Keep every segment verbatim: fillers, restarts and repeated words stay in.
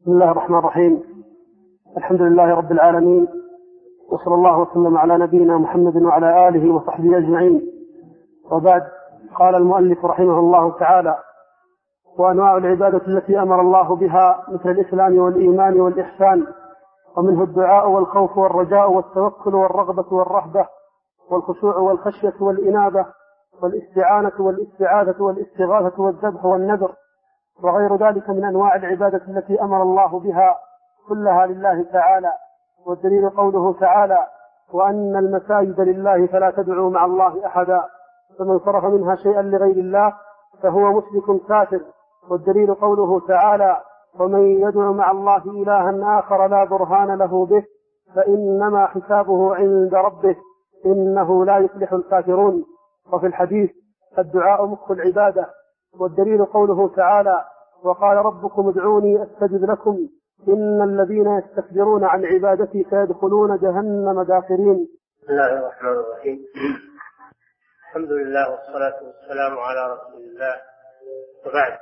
بسم الله الرحمن الرحيم. الحمد لله رب العالمين، وصلى الله وسلم على نبينا محمد وعلى آله وصحبه أجمعين، وبعد. قال المؤلف رحمه الله تعالى: وأنواع العبادة التي أمر الله بها مثل الإسلام والإيمان والإحسان، ومنه الدعاء والخوف والرجاء والتوكل والرغبة والرهبة والخشوع والخشية والإنابة والاستعانة والاستعاذة والاستغاثة والذبح والنذر وغير ذلك من أنواع العبادة التي أمر الله بها كلها لله تعالى. والدليل قوله تعالى: وأن المساجد لله فلا تدعوا مع الله أحدا، فمن صرف منها شيئا لغير الله فهو مشرك كافر. والدليل قوله تعالى: ومن يدعو مع الله إلها آخر لا برهان له به فإنما حسابه عند ربه إنه لا يفلح الكافرون. وفي الحديث: الدعاء مخ العبادة. والدليل قوله تعالى: وقال ربكم ادعوني أستجب لكم إن الذين يستكبرون عن عبادتي سيدخلون جهنم داخرين. بسم الله الرحمن الرحيم. الحمد لله والصلاة والسلام على رسول الله، وبعد.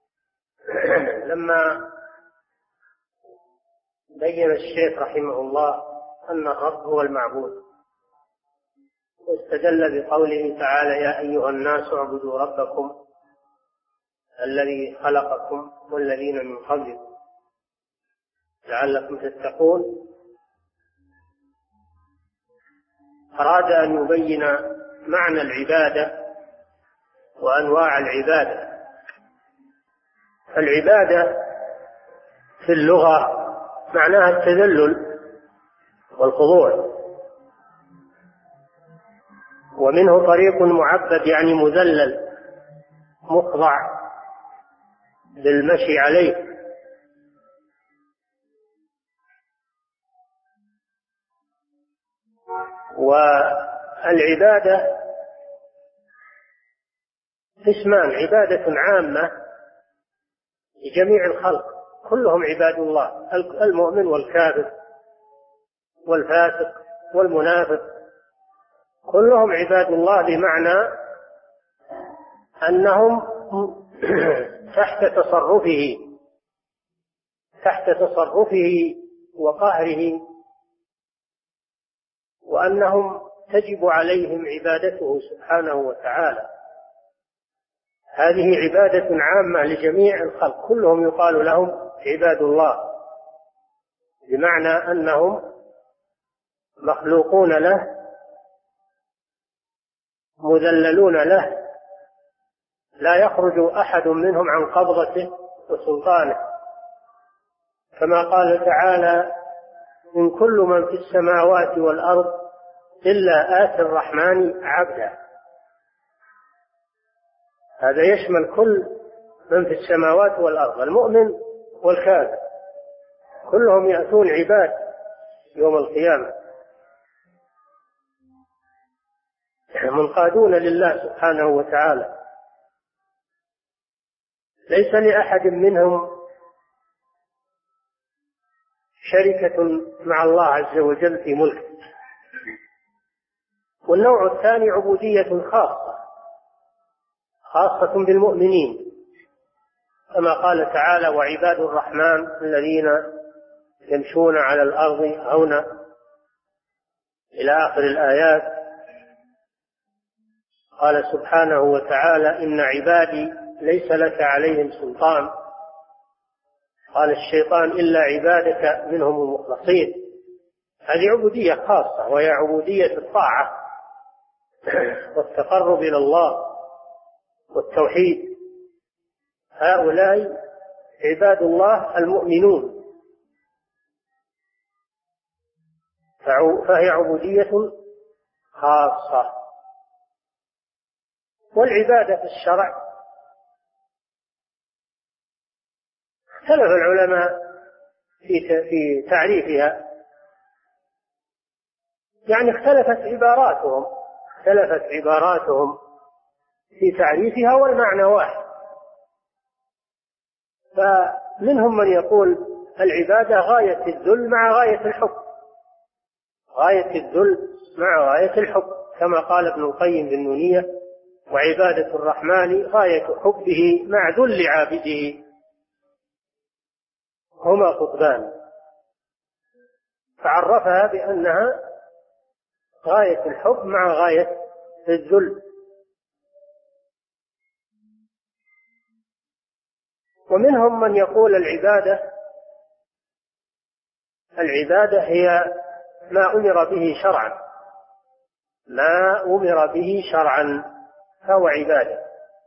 لما بين الشيخ رحمه الله أن الرب هو المعبود، واستدل بقوله تعالى: يا أيها الناس اعبدوا ربكم الذي خلقكم والذين من قبلكم لعلكم تتقون، أراد أن يبين معنى العبادة وأنواع العبادة. العبادة في اللغة معناها التذلل والخضوع، ومنه طريق معبد يعني مذلل مخضع بالمشي عليه. والعبادة قسمان: عبادة عامة لجميع الخلق كلهم عباد الله، المؤمن والكافر والفاسق والمنافق كلهم عباد الله، بمعنى أنهم تحت تصرفه تحت تصرفه وقهره، وأنهم تجب عليهم عبادته سبحانه وتعالى. هذه عبادة عامة لجميع الخلق كلهم يقال لهم عباد الله، بمعنى أنهم مخلوقون له مذللون له، لا يخرج أحد منهم عن قبضته وسلطانه، كما قال تعالى: إن كل من في السماوات والأرض إلا آتي الرحمن عبدا. هذا يشمل كل من في السماوات والأرض، المؤمن والكافر كلهم يأتون عباد يوم القيامة، منقادون لله سبحانه وتعالى. ليس لأحد منهم شركة مع الله عز وجل في ملكه. والنوع الثاني عبودية خاصة خاصة بالمؤمنين، كما قال تعالى: وعباد الرحمن الذين يمشون على الأرض هونا، إلى آخر الآيات. قال سبحانه وتعالى: إن عبادي ليس لك عليهم سلطان. قال الشيطان: إلا عبادك منهم المخلصين. هذه عبودية خاصة، وهي عبودية الطاعة والتقرب إلى الله والتوحيد. هؤلاء عباد الله المؤمنون، فهي عبودية خاصة. والعبادة في الشرع اختلف العلماء في تعريفها، يعني اختلفت عباراتهم اختلفت عباراتهم في تعريفها، والمعنى واحد. فمنهم من يقول العبادة غاية الذل مع غاية الحب، غاية الذل مع غاية الحب، كما قال ابن القيم بالنونية: وعبادة الرحمن غاية حبه مع ذل عابده. هما قطبان، فعرفها بأنها غاية الحب مع غاية الذل. ومنهم من يقول العبادة العبادة هي ما أمر به شرعا، ما أمر به شرعا فهو عبادة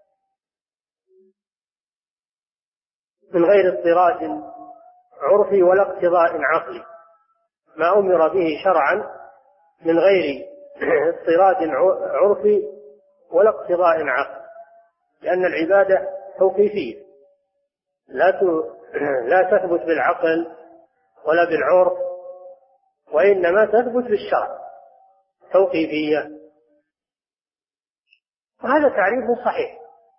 من غير اضطراد عرفي ولا اقتضاء عقلي، ما أمر به شرعا من غير اضطراد عرفي ولا اقتضاء عقلي، لأن العبادة توقيفية لا لا تثبت بالعقل ولا بالعرف، وإنما تثبت بالشرع توقيفية. وهذا تعريف صحيح،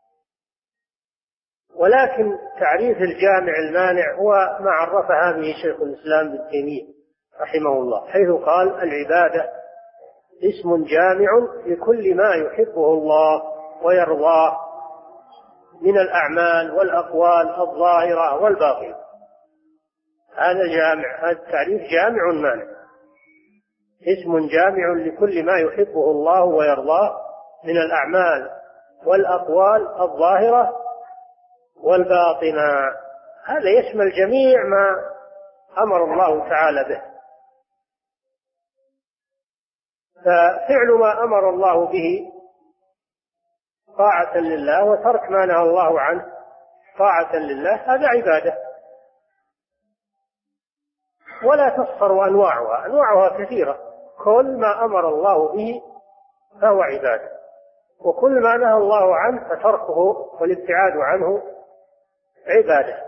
ولكن تعريف الجامع المانع هو ما عرفها به شيخ الإسلام ابن تيمية رحمه الله، حيث قال العبادة اسم جامع لكل ما يحبه الله ويرضاه من الأعمال والأقوال الظاهرة والباطنة. هذا جامع، هذا التعريف جامع مانع، اسم جامع لكل ما يحبه الله ويرضاه من الأعمال والأقوال الظاهرة والباطنة. هذا يشمل جميع ما أمر الله تعالى به، ففعل ما أمر الله به طاعة لله، وترك ما نهى الله عنه طاعة لله، هذا عبادة. ولا تحصر أنواعها، أنواعها كثيرة، كل ما أمر الله به فهو عبادة، وكل ما نهى الله عنه فتركه والابتعاد عنه عبادة.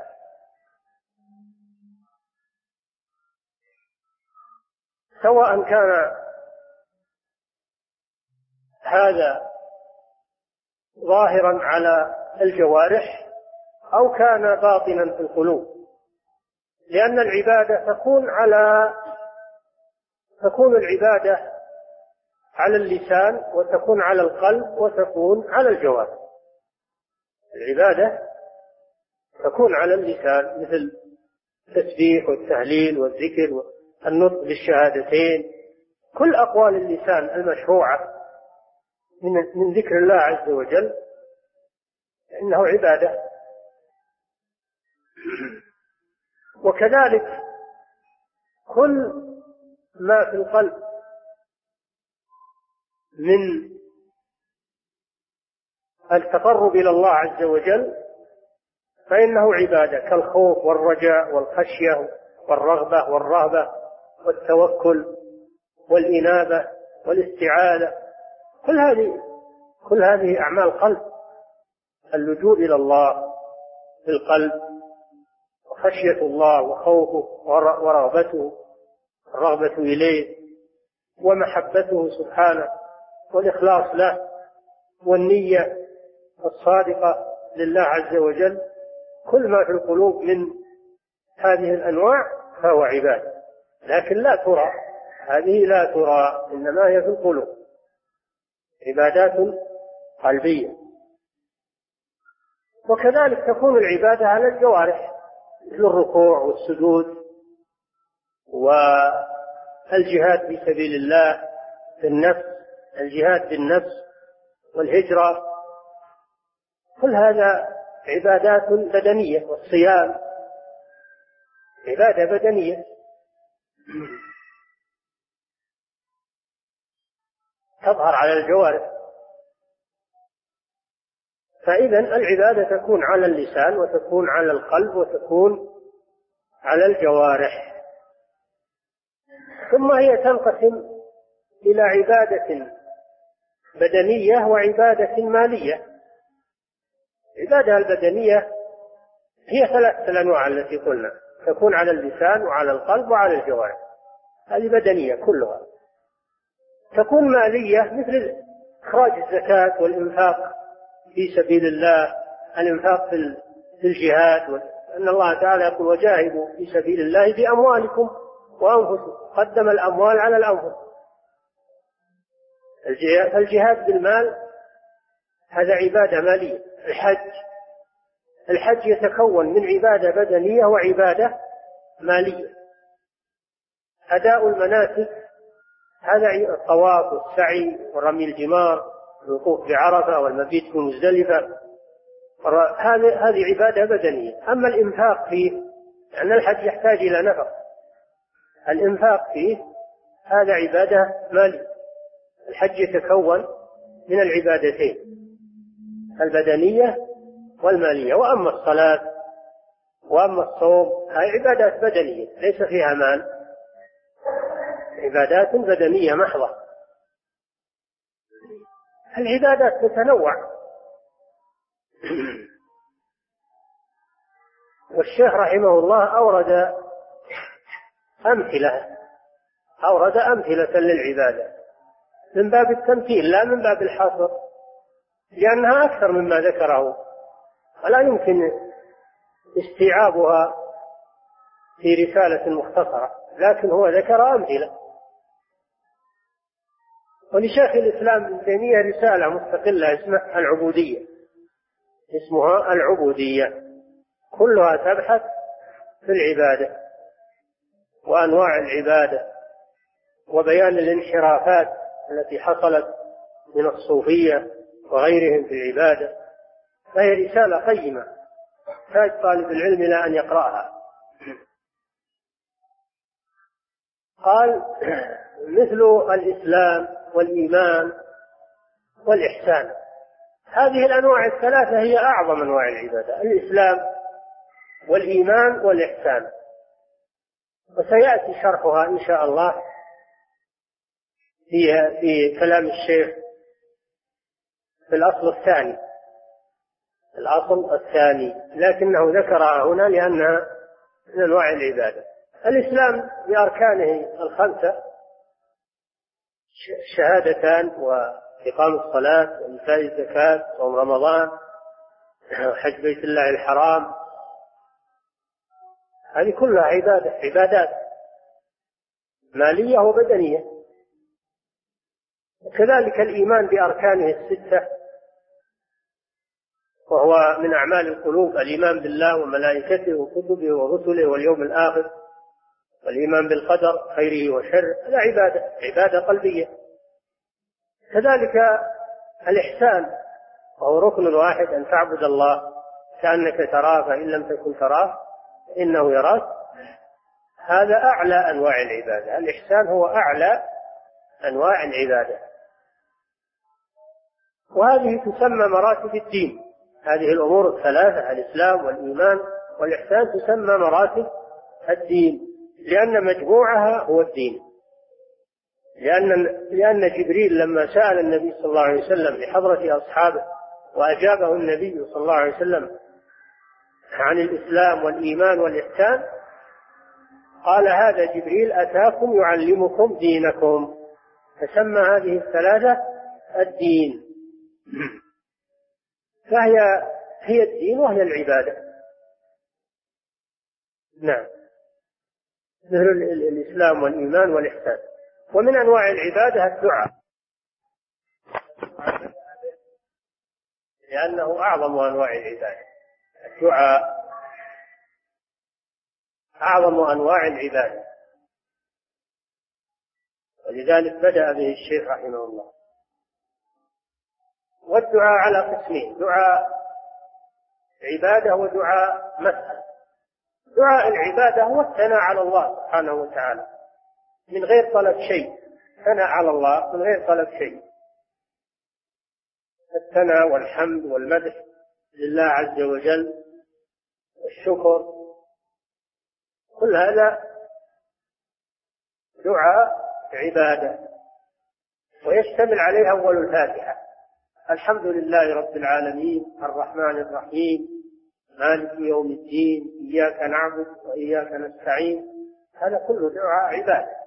سواء كان هذا ظاهرا على الجوارح أو كان باطنا في القلوب، لأن العبادة تكون على تكون العبادة على اللسان، وتكون على القلب، وتكون على الجوارح. العبادة تكون على اللسان مثل التسبيح والتهليل والذكر والنطق بالشهادتين، كل أقوال اللسان المشروعة من من ذكر الله عز وجل إنه عبادة. وكذلك كل ما في القلب من التقرب إلى الله عز وجل فإنه عبادة، كالخوف والرجاء والخشية والرغبة والرهبة والتوكل والإنابة والاستعاذة، كل هذه كل هذه أعمال قلب، اللجوء إلى الله في القلب، وخشية الله وخوفه ورغبته، الرغبة إليه ومحبته سبحانه والإخلاص له والنية الصادقة لله عز وجل، كل ما في القلوب من هذه الأنواع فهو عبادة، لكن لا ترى، هذه لا ترى، إنما هي في القلوب، عبادات قلبية. وكذلك تكون العبادة على الجوارح مثل الركوع والسجود والجهاد في سبيل الله في النفس، الجهاد بالنفس والهجرة، كل هذا عبادات بدنية، والصيام عبادة بدنية. تظهر على الجوارح. فإذا العبادة تكون على اللسان، وتكون على القلب، وتكون على الجوارح. ثم هي تنقسم إلى عبادة بدنية وعبادة مالية. العبادة البدنية هي ثلاثة الأنواع التي قلنا، تكون على اللسان وعلى القلب وعلى الجوارح، هذه بدنية كلها. تكون مالية مثل إخراج الزكاة والإنفاق في سبيل الله، الإنفاق في الجهاد، أن الله تعالى يقول وجاهدوا في سبيل الله بأموالكم وأنفسكم، قدم الأموال على الأنفس. الجهاد بالمال هذا عبادة مالية. الحج الحج يتكون من عبادة بدنية وعبادة مالية. أداء المناسك هذا الطواف والسعي ورمي الجمار والوقوف بعرفة والمبيت في مزدلفة، هذه هذه عبادة بدنية. أما الإنفاق فيه، لأن الحج يحتاج إلى نفق، الإنفاق فيه هذا عبادة مالية. الحج يتكون من العبادتين البدنية والمالية. وأما الصلاة وأما الصوم هذه عبادات بدنية ليس فيها مال، عبادات بدنية محضة. العبادات تتنوع. والشيخ رحمه الله أورد أمثلة أورد أمثلة للعبادة من باب التمثيل لا من باب الحصر، لأنها أكثر مما ذكره ولا يمكن استيعابها في رسالة مختصرة، لكن هو ذكر أمثلة. ولشيخ الإسلام ابن تيمية رسالة مستقلة اسمها العبودية اسمها العبودية كلها تبحث في العبادة وأنواع العبادة وبيان الانحرافات التي حصلت من الصوفية وغيرهم في العبادة. فهي رسالة قيمة تحتاج طالب العلم إلى أن يقرأها. قال مثل الإسلام والإيمان والإحسان. هذه الأنواع الثلاثة هي أعظم أنواع العبادة، الإسلام والإيمان والإحسان، وسيأتي شرحها إن شاء الله في في كلام الشيخ في الأصل الثاني الأصل الثاني لكنه ذكرها هنا لأنها من أنواع العبادة. الإسلام بأركانه الخمسة شهادتان وإقام الصلاة وإيتاء الزكاة وصوم رمضان وحج بيت الله الحرام، هذه كلها عبادة عبادات مالية وبدنية. وكذلك الإيمان بأركانه الستة وهو من أعمال القلوب، الإيمان بالله وملائكته وكتبه ورسله واليوم الآخر، والإيمان بالقدر خيره وشره، هذا عبادة عبادة قلبية. كذلك الإحسان وهو ركن واحد، أن تعبد الله كأنك تراه فإن لم تكن تراه إنه يراك، هذا أعلى أنواع العبادة. الإحسان هو أعلى أنواع العبادة، وهذه تسمى مراتب الدين. هذه الأمور الثلاثة الإسلام والإيمان والإحسان تسمى مراتب الدين، لأن مجموعها هو الدين. لأن لأن جبريل لما سأل النبي صلى الله عليه وسلم بحضرة أصحابه وأجابه النبي صلى الله عليه وسلم عن الإسلام والإيمان والإحسان، قال هذا جبريل أتاكم يعلمكم دينكم، فسمى هذه الثلاثة الدين. فهي هي الدين وهي العبادة. نعم، مثل الإسلام والإيمان والإحسان. ومن أنواع العبادة الدعاء، لأنه أعظم أنواع العبادة. الدعاء أعظم أنواع العبادة، ولذلك بدأ به الشيخ رحمه الله. والدعاء على قسمين، دعاء عبادة ودعاء مسألة. دعاء العبادة هو الثناء على الله سبحانه وتعالى من غير طلب شيء، ثناء على الله من غير طلب شيء، الثناء والحمد والمدح لله عز وجل والشكر، كل هذا دعاء عبادة، ويشتمل عليه أول الفاتحة: الحمد لله رب العالمين الرحمن الرحيم مالك يوم الدين إياك نعبد وإياك نستعين. هذا كله دعاء عبادة.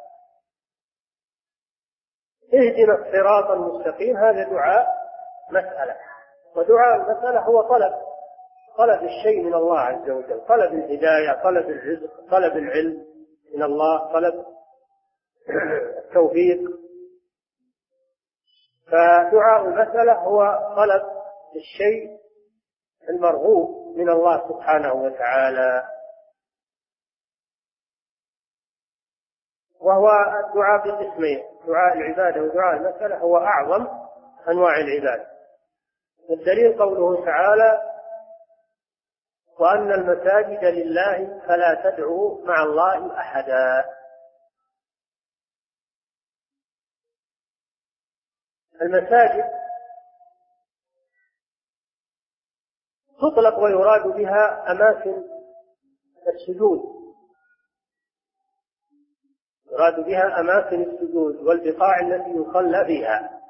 اهدنا الصراط المستقيم، هذا دعاء مسألة. ودعاء المسألة هو طلب طلب الشيء من الله عز وجل، طلب الهداية، طلب الرزق، طلب العلم من الله، طلب التوفيق. فدعاء المسألة هو طلب الشيء المرغوب من الله سبحانه وتعالى. وهو الدعاء بقسمين: دعاء العبادة ودعاء المسألة، هو أعظم أنواع العبادة. والدليل قوله تعالى: وأن المساجد لله فلا تدعوا مع الله أحدا. المساجد تطلق ويراد بها أماكن السجود، يراد بها أماكن السجود والبقاع التي يصلى فيها.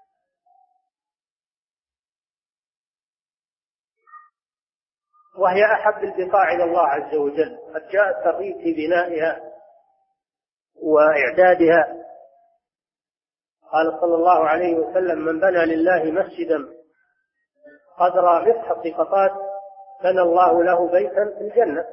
وهي أحب البقاع إلى الله عز وجل، قد جاء الترغيب في بنائها وإعدادها. قال صلى الله عليه وسلم: من بنى لله مسجدا قدر مفحص قطات بنى الله له بيتا في الجنة.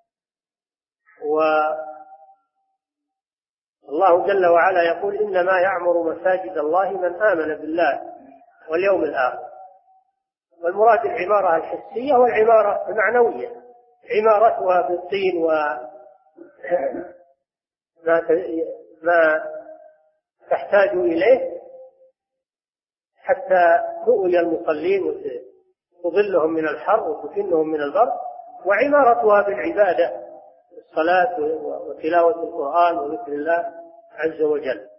والله جل وعلا يقول: إنما يعمر مساجد الله من آمن بالله واليوم الآخر. والمراد العمارة الحسية والعمارة المعنوية، عمارتها بالطين وما ما تحتاج إليه حتى تؤوي المصلين وتظلهم من الحر وتكنهم من البرد، وعمارتها بالعبادة، الصلاة وتلاوة القرآن وذكر الله عز وجل.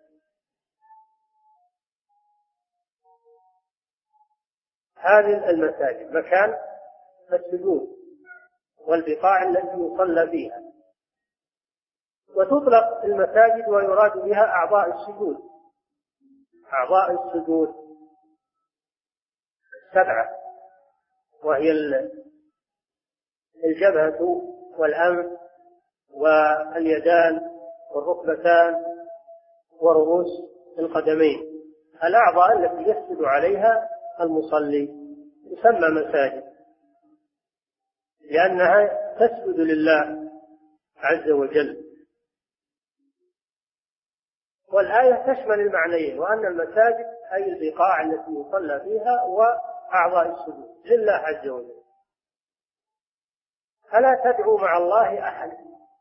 هذه المساجد مكان السجود والبقاع التي يصلى فيها. وتطلق المساجد ويراد بها أعضاء السجود، أعضاء السجود السبعة، وهي الجبهة والأنف واليدان والركبتان ورؤوس القدمين، الأعضاء التي يسجد عليها المصلي تسمى مساجد، لأنها تسجد لله عز وجل. والآية تشمل المعنيين: وأن المساجد أي البقاع التي يصلى فيها، وأعضاء السجود لله عز وجل. فلا تدعوا مع الله أحد،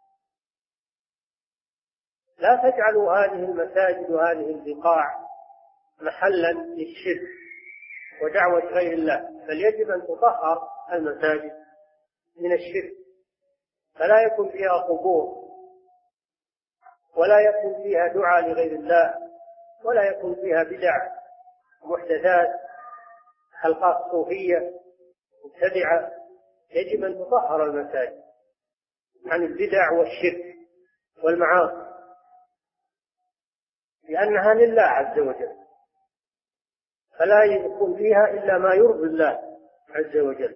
لا تجعلوا هذه المساجد وهذه البقاع محلا للشرك ودعوة غير الله، بل يجب أن تطهر المساجد من الشرك، فلا يكون فيها قبور، ولا يكون فيها دعاء لغير الله، ولا يكون فيها بدع محدثات، حلقات صوفية مبتدعة. يجب أن تطهر المساجد عن البدع والشرك والمعاصي، لأنها لله عز وجل، فلا يكون فيها إلا ما يرضي الله عز وجل.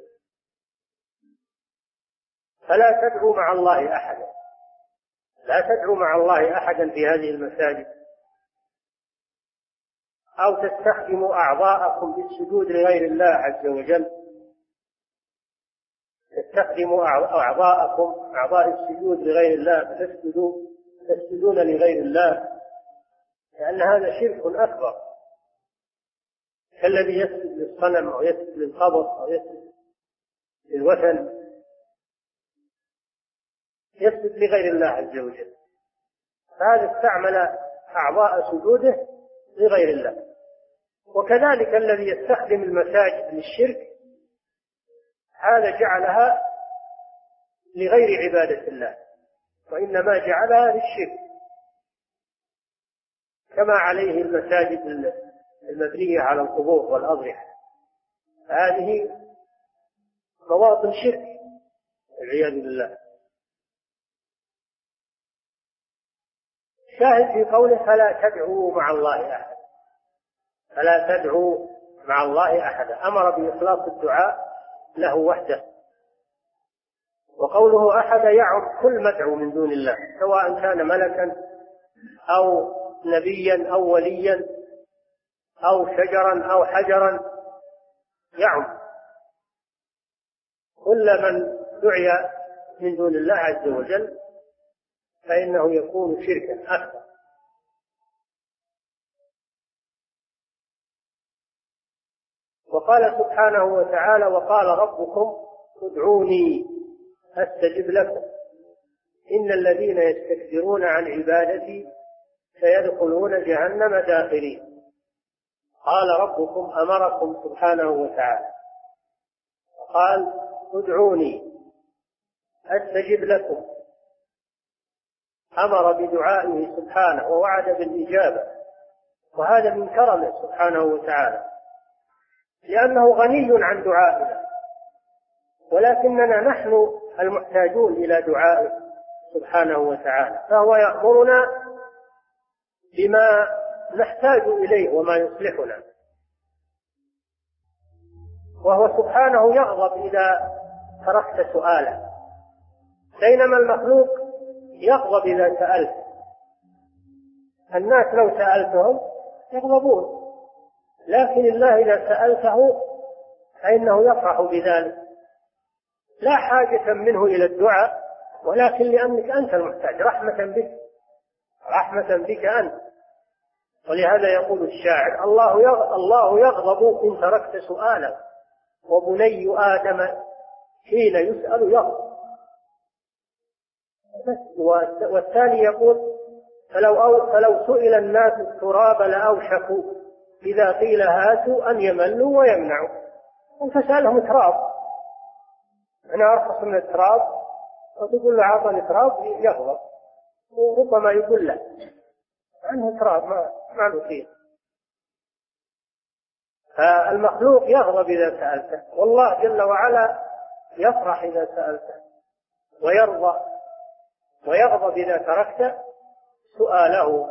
فلا تدعوا مع الله أحدا، لا تدعوا مع الله أحدا في هذه المساجد، أو تستخدموا أعضاءكم بالسجود لغير الله عز وجل، تستخدموا أعضاءكم أعضاء السجود لغير الله، فتسجدوا تسجدون لغير الله، لأن هذا شرك أكبر، كالذي يسجد للصنم أو يسجد للقبر أو يسجد للوثن، يسجد لغير الله عز وجل. فهذا استعمل أعضاء سجوده لغير الله. وكذلك الذي يستخدم المساجد للشرك، هذا جعلها لغير عبادة الله، وإنما جعلها للشرك، كما عليه المساجد المبنية على القبور والأضرحة، هذه مواطن شرك والعياذ بالله. شاهد في قوله: فلا تدعوا مع الله أحد، فلا تدعوا مع الله أحدا، أمر بإخلاص الدعاء له وحده. وقوله أحد يعم كل مدعو من دون الله، سواء كان ملكا أو نبيا أو وليا أو شجرا أو حجرا، يعم كل من دعي من دون الله عز وجل، فإنه يكون شركا أكبر. وقال سبحانه وتعالى: وقال ربكم ادعوني أستجب لكم إن الذين يستكبرون عن عبادتي سيدخلون جهنم داخرين. قال ربكم أمركم سبحانه وتعالى قال ادعوني أستجب لكم، أمر بدعائه سبحانه ووعد بالإجابة، وهذا من كرمه سبحانه وتعالى، لأنه غني عن دعائنا، ولكننا نحن المحتاجون إلى دعائه سبحانه وتعالى، فهو يأمرنا بما نحتاج إليه وما يصلحنا، وهو سبحانه يغضب إذا تركت سؤاله، بينما المخلوق يغضب إذا سألت. الناس لو سألتهم يغضبون، لكن الله إذا سألته فإنه يفرح بذلك، لا حاجة منه إلى الدعاء، ولكن لأنك أنت المحتاج، رحمة بك رحمة بك أنت. ولهذا يقول الشاعر الله يغضب إن تركت سؤاله، وبني آدم حين يسأل يغضب. والثاني يقول فلو, أو فلو سئل الناس التراب لأوشكوا إذا قيل هاتوا أن يملوا ويمنعوا. أنت سألهم تراب، أنا أرخص من التراب، وتقول له عطني تراب يغضب، وربما يقول له عنه تراب ما ما نصير. فالمخلوق يغضب إذا سألته، والله جل وعلا يفرح إذا سألته ويرضى ويغضب إذا تركت سؤاله.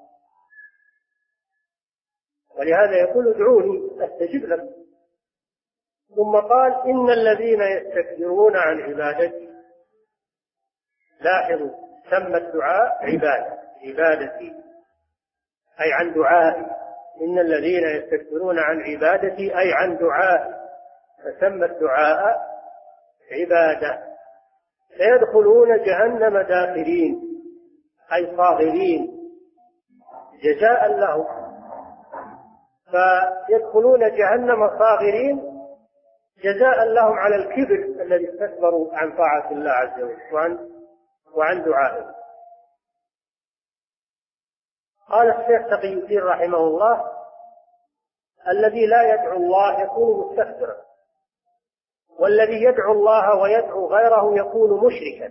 ولهذا يقول ادعوني أستجب لكم. ثم قال إن الذين يستكبرون عن عبادتي، لاحظوا سمى الدعاء عبادة عبادتي أي عن دعائي، إن الذين يستكبرون عن عبادتي أي عن دعائي، فسمى الدعاء عبادة. سيدخلون جهنم داخرين أي صاغرين جزاء لهم، فيدخلون جهنم صاغرين جزاء لهم على الكبر الذي استكبروا عن طاعة الله عز وجل وعن, وعن دعائه. قال الشيخ تقي الدين رحمه الله الذي لا يدعو الله يكون مستكبرا، والذي يدعو الله ويدعو غيره يكون مشركا.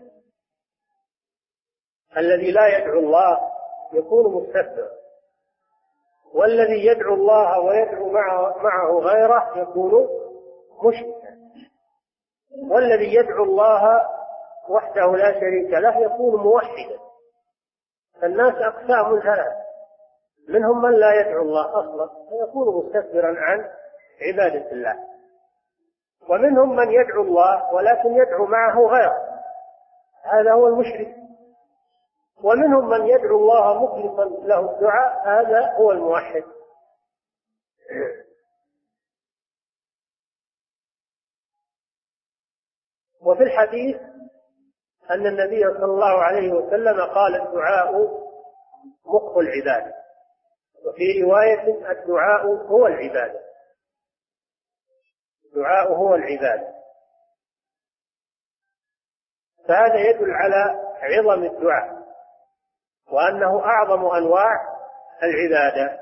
الذي لا يدعو الله يكون مستكبرا، والذي يدعو الله ويدعو معه, معه غيره يكون مشركا، والذي يدعو الله وحده لا شريك له يكون موحدا. الناس أقسام ثلاث، منهم من لا يدعو الله أصلا فيكون مستكبرا عن عبادة الله، ومنهم من يدعو الله ولكن يدعو معه غيره، هذا هو المشرك، ومنهم من يدعو الله مخلصا له الدعاء، هذا هو الموحد. وفي الحديث أن النبي صلى الله عليه وسلم قال الدعاء مخ العبادة، وفي رواية الدعاء هو العبادة، الدعاء هو العبادة. فهذا يدل على عظم الدعاء وأنه أعظم أنواع العبادة،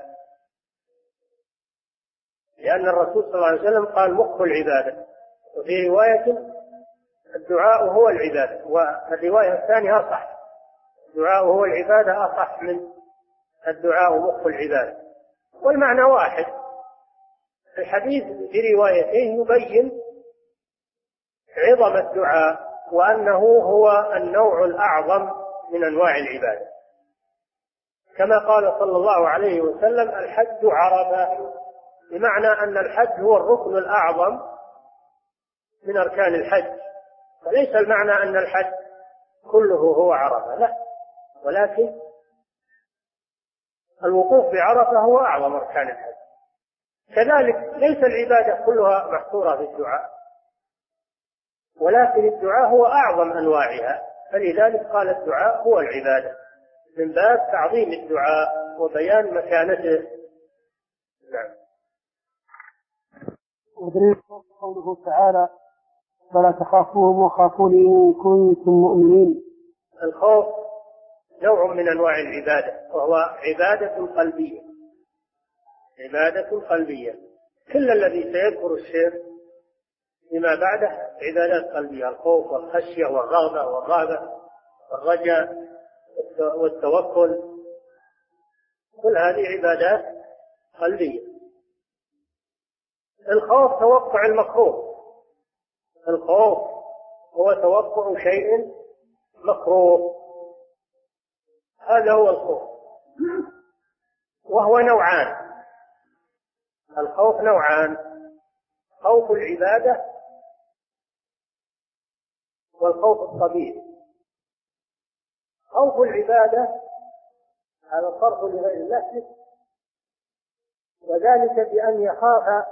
لأن الرسول صلى الله عليه وسلم قال مخ العبادة، وفي رواية الدعاء هو العبادة، والرواية الثانية أصح، الدعاء هو العبادة أصح من الدعاء مخ العبادة، والمعنى واحد. الحديث في روايتين يبين عظم الدعاء وأنه هو النوع الأعظم من أنواع العبادة، كما قال صلى الله عليه وسلم الحج عرفة، بمعنى أن الحج هو الركن الأعظم من أركان الحج، فليس المعنى أن الحج كله هو عرفة، لا، ولكن الوقوف بعرفة هو أعظم أركان الحج. كذلك ليس العبادة كلها محصورة في الدعاء، ولكن الدعاء هو أعظم أنواعها، فلذلك قال الدعاء هو العبادة من باب تعظيم الدعاء وبيان مكانته. نعم. ودليل قوله تعالى فلا تخافوهم وخافوني إن كنتم مؤمنين. الخوف نوع من أنواع العبادة، وهو عبادة قلبية. عبادة قلبية. كل الذي سيذكر الشيخ فيما بعده عبادات قلبية: الخوف والخشية والرغبة والرهبة والرجاء والتوكل، كل هذه عبادات قلبية. الخوف توقع المكروه، الخوف هو توقع شيء مكروه، هذا هو الخوف، وهو نوعان. الخوف نوعان: خوف العبادة والخوف الطبيعي. خوف العبادة هذا الصرف لغير الله، وذلك بأن يخاف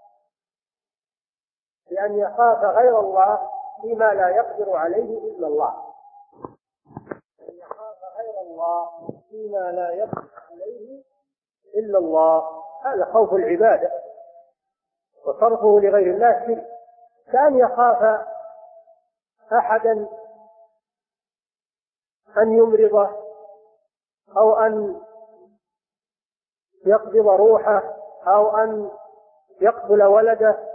بأن يخاف غير الله فيما لا يقدر عليه إلا الله. أن يخاف غير الله فيما لا يقدر عليه إلا الله، هذا خوف العبادة. وصرفه لغير الله شرك، كأن يخاف أحدا أن يمرضه أو أن يقبض روحه أو أن يقتل ولده،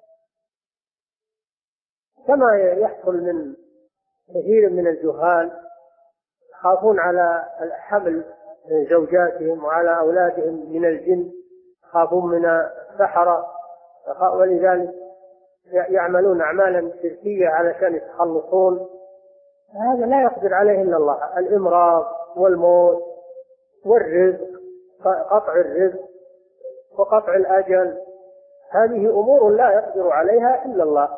كما يحصل من كثير من الجهال يخافون على الحمل زوجاتهم وعلى أولادهم من الجن، يخافون من السحرة، ولذلك يعملون أعمالا شركية علشان يتخلصون. هذا لا يقدر عليه إلا الله. الإمراض والموت والرزق، قطع الرزق وقطع الأجل، هذه أمور لا يقدر عليها إلا الله.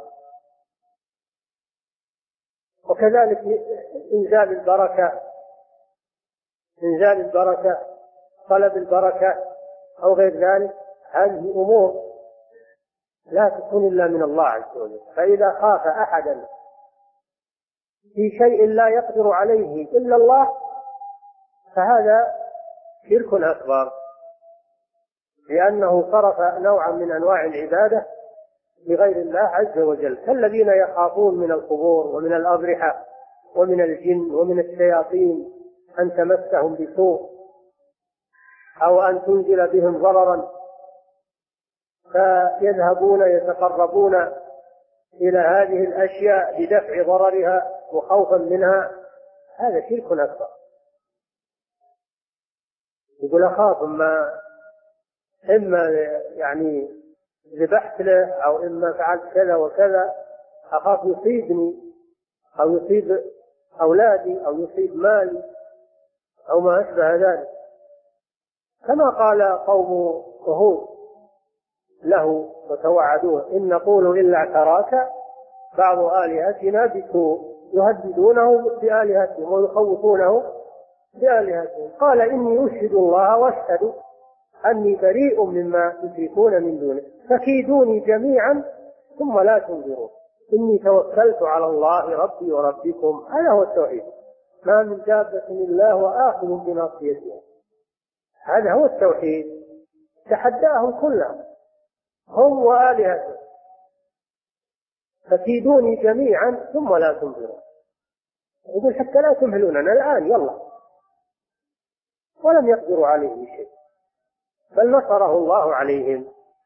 وكذلك إنزال البركة إنزال البركة طلب البركة أو غير ذلك، هذه أمور لا تكون إلا من الله عز وجل. فإذا خاف أحدا في شيء لا يقدر عليه إلا الله فهذا شرك أكبر، لأنه صرف نوعا من أنواع العبادة لغير الله عز وجل، كالذين يخافون من القبور ومن الأضرحة ومن الجن ومن الشياطين أن تمسهم بسوء أو أن تنزل بهم ضررا، فيذهبون يتقربون إلى هذه الأشياء بدفع ضررها وخوفا منها. هذا شرك أكبر. يقول أخاف ما إما يعني ذبحت له أو إما فعلت كذا وكذا، أخاف يصيبني أو يصيب أولادي أو يصيب مالي أو ما أشبه ذلك، كما قال قوم هود له وتوعدوه: إن نقول إلا اعتراك بعض آلهتنا بسوء يهددونه بآلهتهم ويخوفونه بآلهتهم، قال إني أشهد الله واشهد أني بريء مما تشركون من دونه فكيدوني جميعا ثم لا تنظرون إني توكلت على الله ربي وربكم. هذا هو التوحيد. ما من دابة إلا هو آخذ بناصيتها. هذا هو التوحيد. تحداهم كلهم هم وآلهتهم فكيدوني جميعا ثم لا تنظرون. يقول حتى لا تمهلوننا الآن يلا، ولم يقدروا عليه شيء، بل نصره الله عليهم.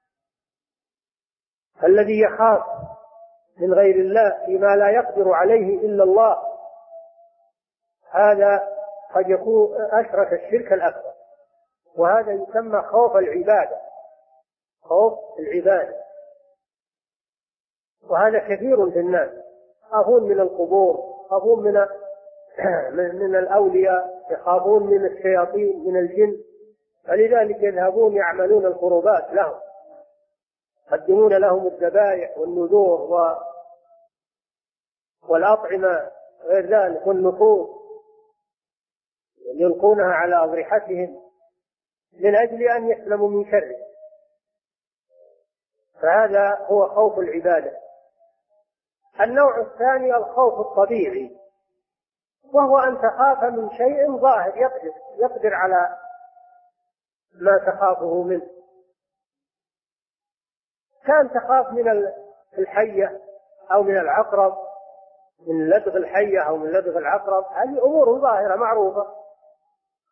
الذي يخاف من غير الله فيما لا يقدر عليه إلا الله هذا قد يكون أشرك الشرك الأكبر، وهذا يسمى خوف العبادة. خوف العبادة، وهذا كثير في الناس، يخافون من القبور، يخافون من من الأولياء، يخافون من الشياطين من الجن، فلذلك يذهبون يعملون القربات لهم، يقدمون لهم الذبائح والنذور و... والأطعمة غير ذلك والنفوس، يلقونها على أضرحتهم من أجل أن يسلموا من شره. فهذا هو خوف العبادة. النوع الثاني الخوف الطبيعي، وهو أن تخاف من شيء ظاهر يقدر, يقدر على ما تخافه منه، كان تخاف من الحية أو من العقرب، من لدغ الحية أو من لدغ العقرب، هذه أمور ظاهرة معروفة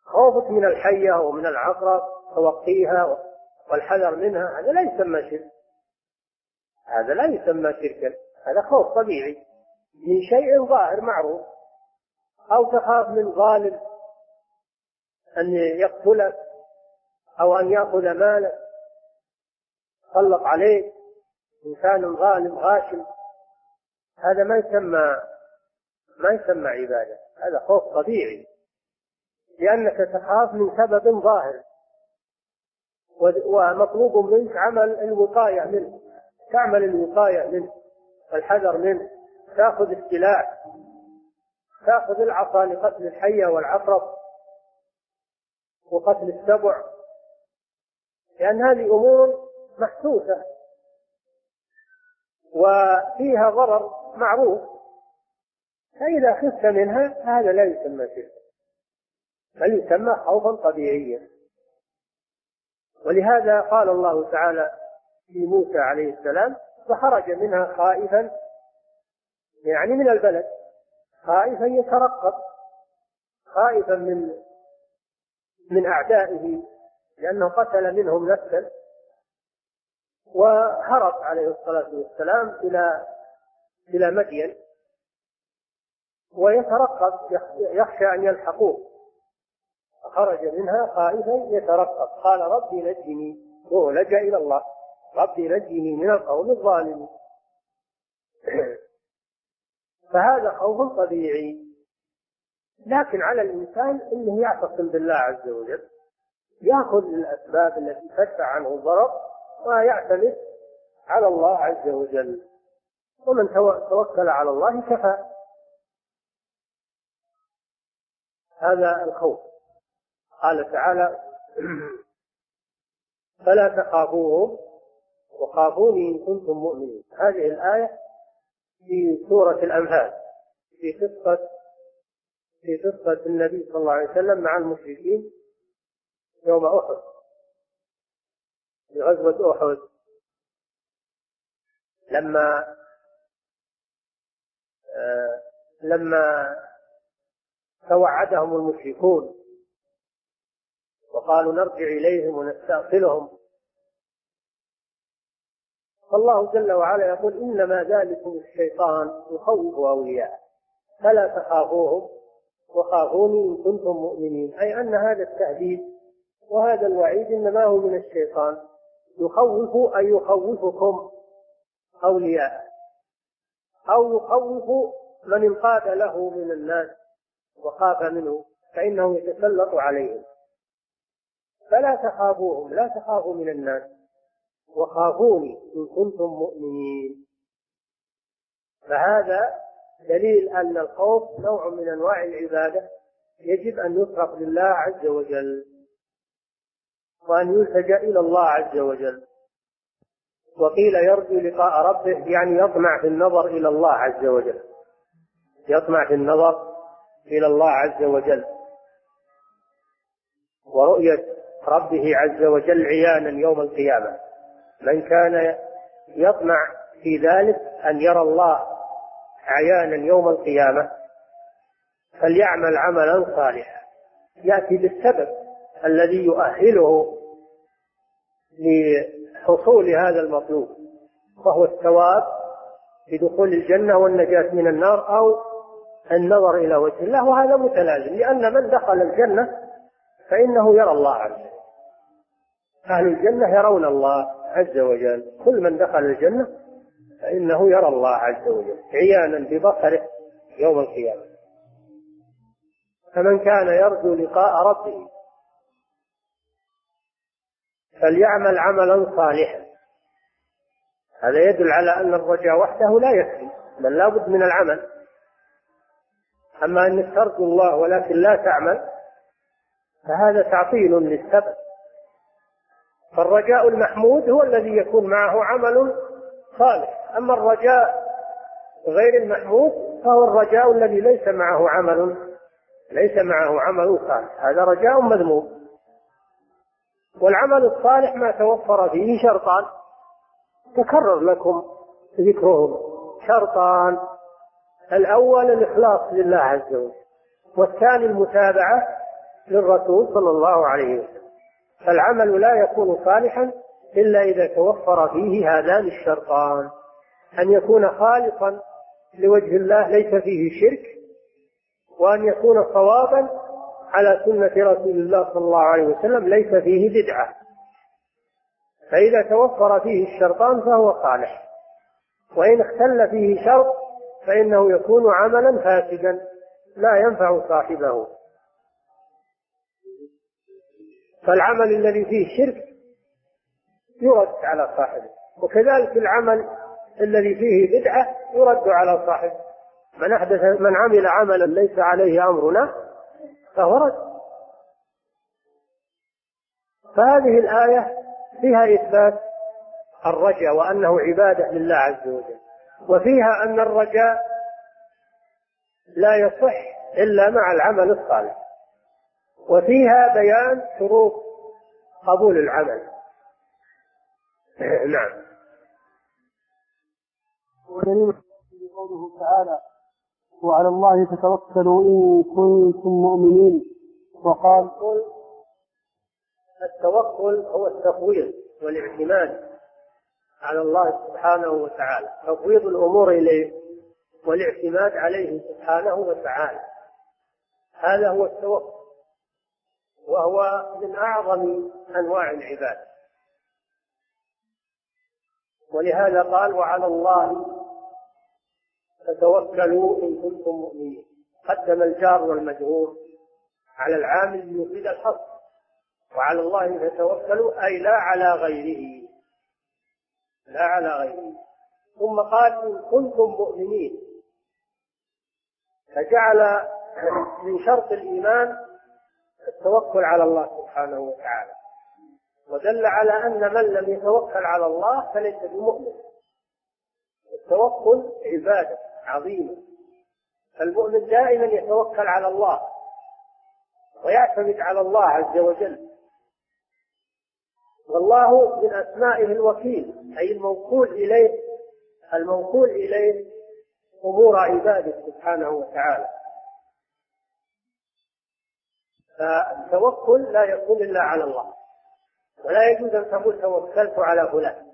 خوفك من الحية ومن العقرب توقيها والحذر منها، هذا لا يسمى شرك، هذا لا يسمى شركا، هذا خوف طبيعي من شيء ظاهر معروف. أو تخاف من ظالم أن يقتلك أو أن يأخذ مالك، سلط عليك إنسان ظالم غاشم، هذا ما يسمى ما يسمى عبادة، هذا خوف طبيعي، لأنك تخاف من سبب ظاهر ومطلوب منك عمل الوقاية منه، تعمل الوقاية منه والحذر منه، تأخذ السلاح، تأخذ العصا لقتل الحية والعقرب وقتل السبع، لأن هذه أمور محسوسة وفيها ضرر معروف، فإذا خفت منها هذا لا يسمى شرك، بل يسمى خوفا طبيعيا. ولهذا قال الله تعالى في موسى عليه السلام: فخرج منها خائفا، يعني من البلد، خائفا يترقب، خائفا من من أعدائه لأنه قتل منهم نفسا، وهرب عليه الصلاة والسلام إلى إلى مدين ويترقب يخشى أن يلحقوه، خرج منها خائفا يترقب، قال ربي نجني، وهو لجأ إلى الله، ربي نجني من القوم الظالمين. فهذا خوف طبيعي، لكن على الإنسان أنه يعتصم بالله عز وجل، يأخذ الأسباب التي تدفع عنه الضرر ويعتمد على الله عز وجل، ومن توكل على الله كفى. هذا الخوف. قال تعالى: فلا تخافوهم وخافوني إن كنتم مؤمنين. هذه الآية في سورة الأنفال في قصة في قصة النبي صلى الله عليه وسلم مع المشركين يوم أحد، في غزوة أحد، لما آه لما توعدهم المشركون وقالوا نرجع إليهم ونستأصلهم، فالله جل وعلا يقول: إنما ذلكم الشيطان يخوف أولياءه فلا تخافوهم وخافوني إن كنتم مؤمنين. أي أن هذا التهديد وهذا الوعيد إنما هو من الشيطان، يخوف أي يخوفكم أولياء، أو يخوف من انقاد له من الناس وخاف منه فإنه يتسلط عليهم. فلا تخافوهم، لا تخافوا من الناس، وخافوني إن كنتم مؤمنين. فهذا دليل أن الخوف نوع من أنواع العبادة يجب أن يصرف لله عز وجل، وأن يلتجأ إلى الله عز وجل. وقيل يرجو لقاء ربه، يعني يطمع في النظر إلى الله عز وجل، يطمع في النظر إلى الله عز وجل ورؤية ربه عز وجل عيانا يوم القيامة. من كان يطمع في ذلك أن يرى الله عيانا يوم القيامة فليعمل عملا صالحا يأتي بالسبب الذي يؤهله لحصول هذا المطلوب، وهو الثواب بدخول الجنة والنجاة من النار أو النظر إلى وجه الله. وهذا متلازم، لأن من دخل الجنة فإنه يرى الله عز وجل، أهل الجنة يرون الله عز وجل، كل من دخل الجنة فإنه يرى الله عز وجل عيانا ببصره يوم القيامة. فمن كان يرجو لقاء ربه فليعمل عملا صالحا. هذا يدل على أن الرجاء وحده لا يكفي، بل لا بد من العمل. أما أنك ترجو الله ولكن لا تعمل فهذا تعطيل للسبب. فالرجاء المحمود هو الذي يكون معه عمل صالح، أما الرجاء غير المحمود فهو الرجاء الذي ليس معه عمل ليس معه عمل صالح، هذا رجاء مذموم. والعمل الصالح ما توفر فيه شرطان تكرر لكم ذكرهم، شرطان: الأول الإخلاص لله عز وجل، والثاني المتابعة للرسول صلى الله عليه وسلم. فالعمل لا يكون صالحا إلا إذا توفر فيه هذان الشرطان: أن يكون خالصا لوجه الله ليس فيه شرك، وأن يكون صوابا على سنة رسول الله صلى الله عليه وسلم ليس فيه بدعة. فإذا توفر فيه الشرطان فهو صالح، وإن اختل فيه شرط فإنه يكون عملا فاسدا لا ينفع صاحبه. فالعمل الذي فيه شرك يرد على صاحبه، وكذلك العمل الذي فيه بدعة يرد على صاحبه. من أحدث من عمل عملا ليس عليه أمرنا فهو رد. فهذه الآية فيها إثبات الرجاء وأنه عبادة لله عز وجل، وفيها أن الرجاء لا يصح إلا مع العمل الصالح، وفيها بيان شروط قبول العمل. نعم. ودليل قوله تعالى: وعلى الله تتوكلوا إن كنتم مؤمنين. وقال: التوكل هو التفويض والاعتماد على الله سبحانه وتعالى، تفويض الأمور إليه والاعتماد عليه سبحانه وتعالى، هذا هو التوكل، وهو من أعظم أنواع العبادة. ولهذا قال: وعلى الله فتوكلوا إن كنتم مؤمنين. قدم الجار والمجرور على العامل ليفيد الحصر، وعلى الله فتوكلوا أي لا على غيره، لا على غيره. ثم قال: إن كنتم مؤمنين، فجعل من شرط الإيمان التوكل على الله سبحانه وتعالى، ودل على أن من لم يتوكل على الله فليس بمؤمن. التوكل عبادة عظيمة، المؤمن دائما يتوكل على الله ويعتمد على الله عز وجل. والله من أسمائه الوكيل، أي الموكول إليه، الموكول إليه أمور عباده سبحانه وتعالى. فالتوكل لا يكون إلا على الله، ولا يجوز أن تقول توكلت على فلان،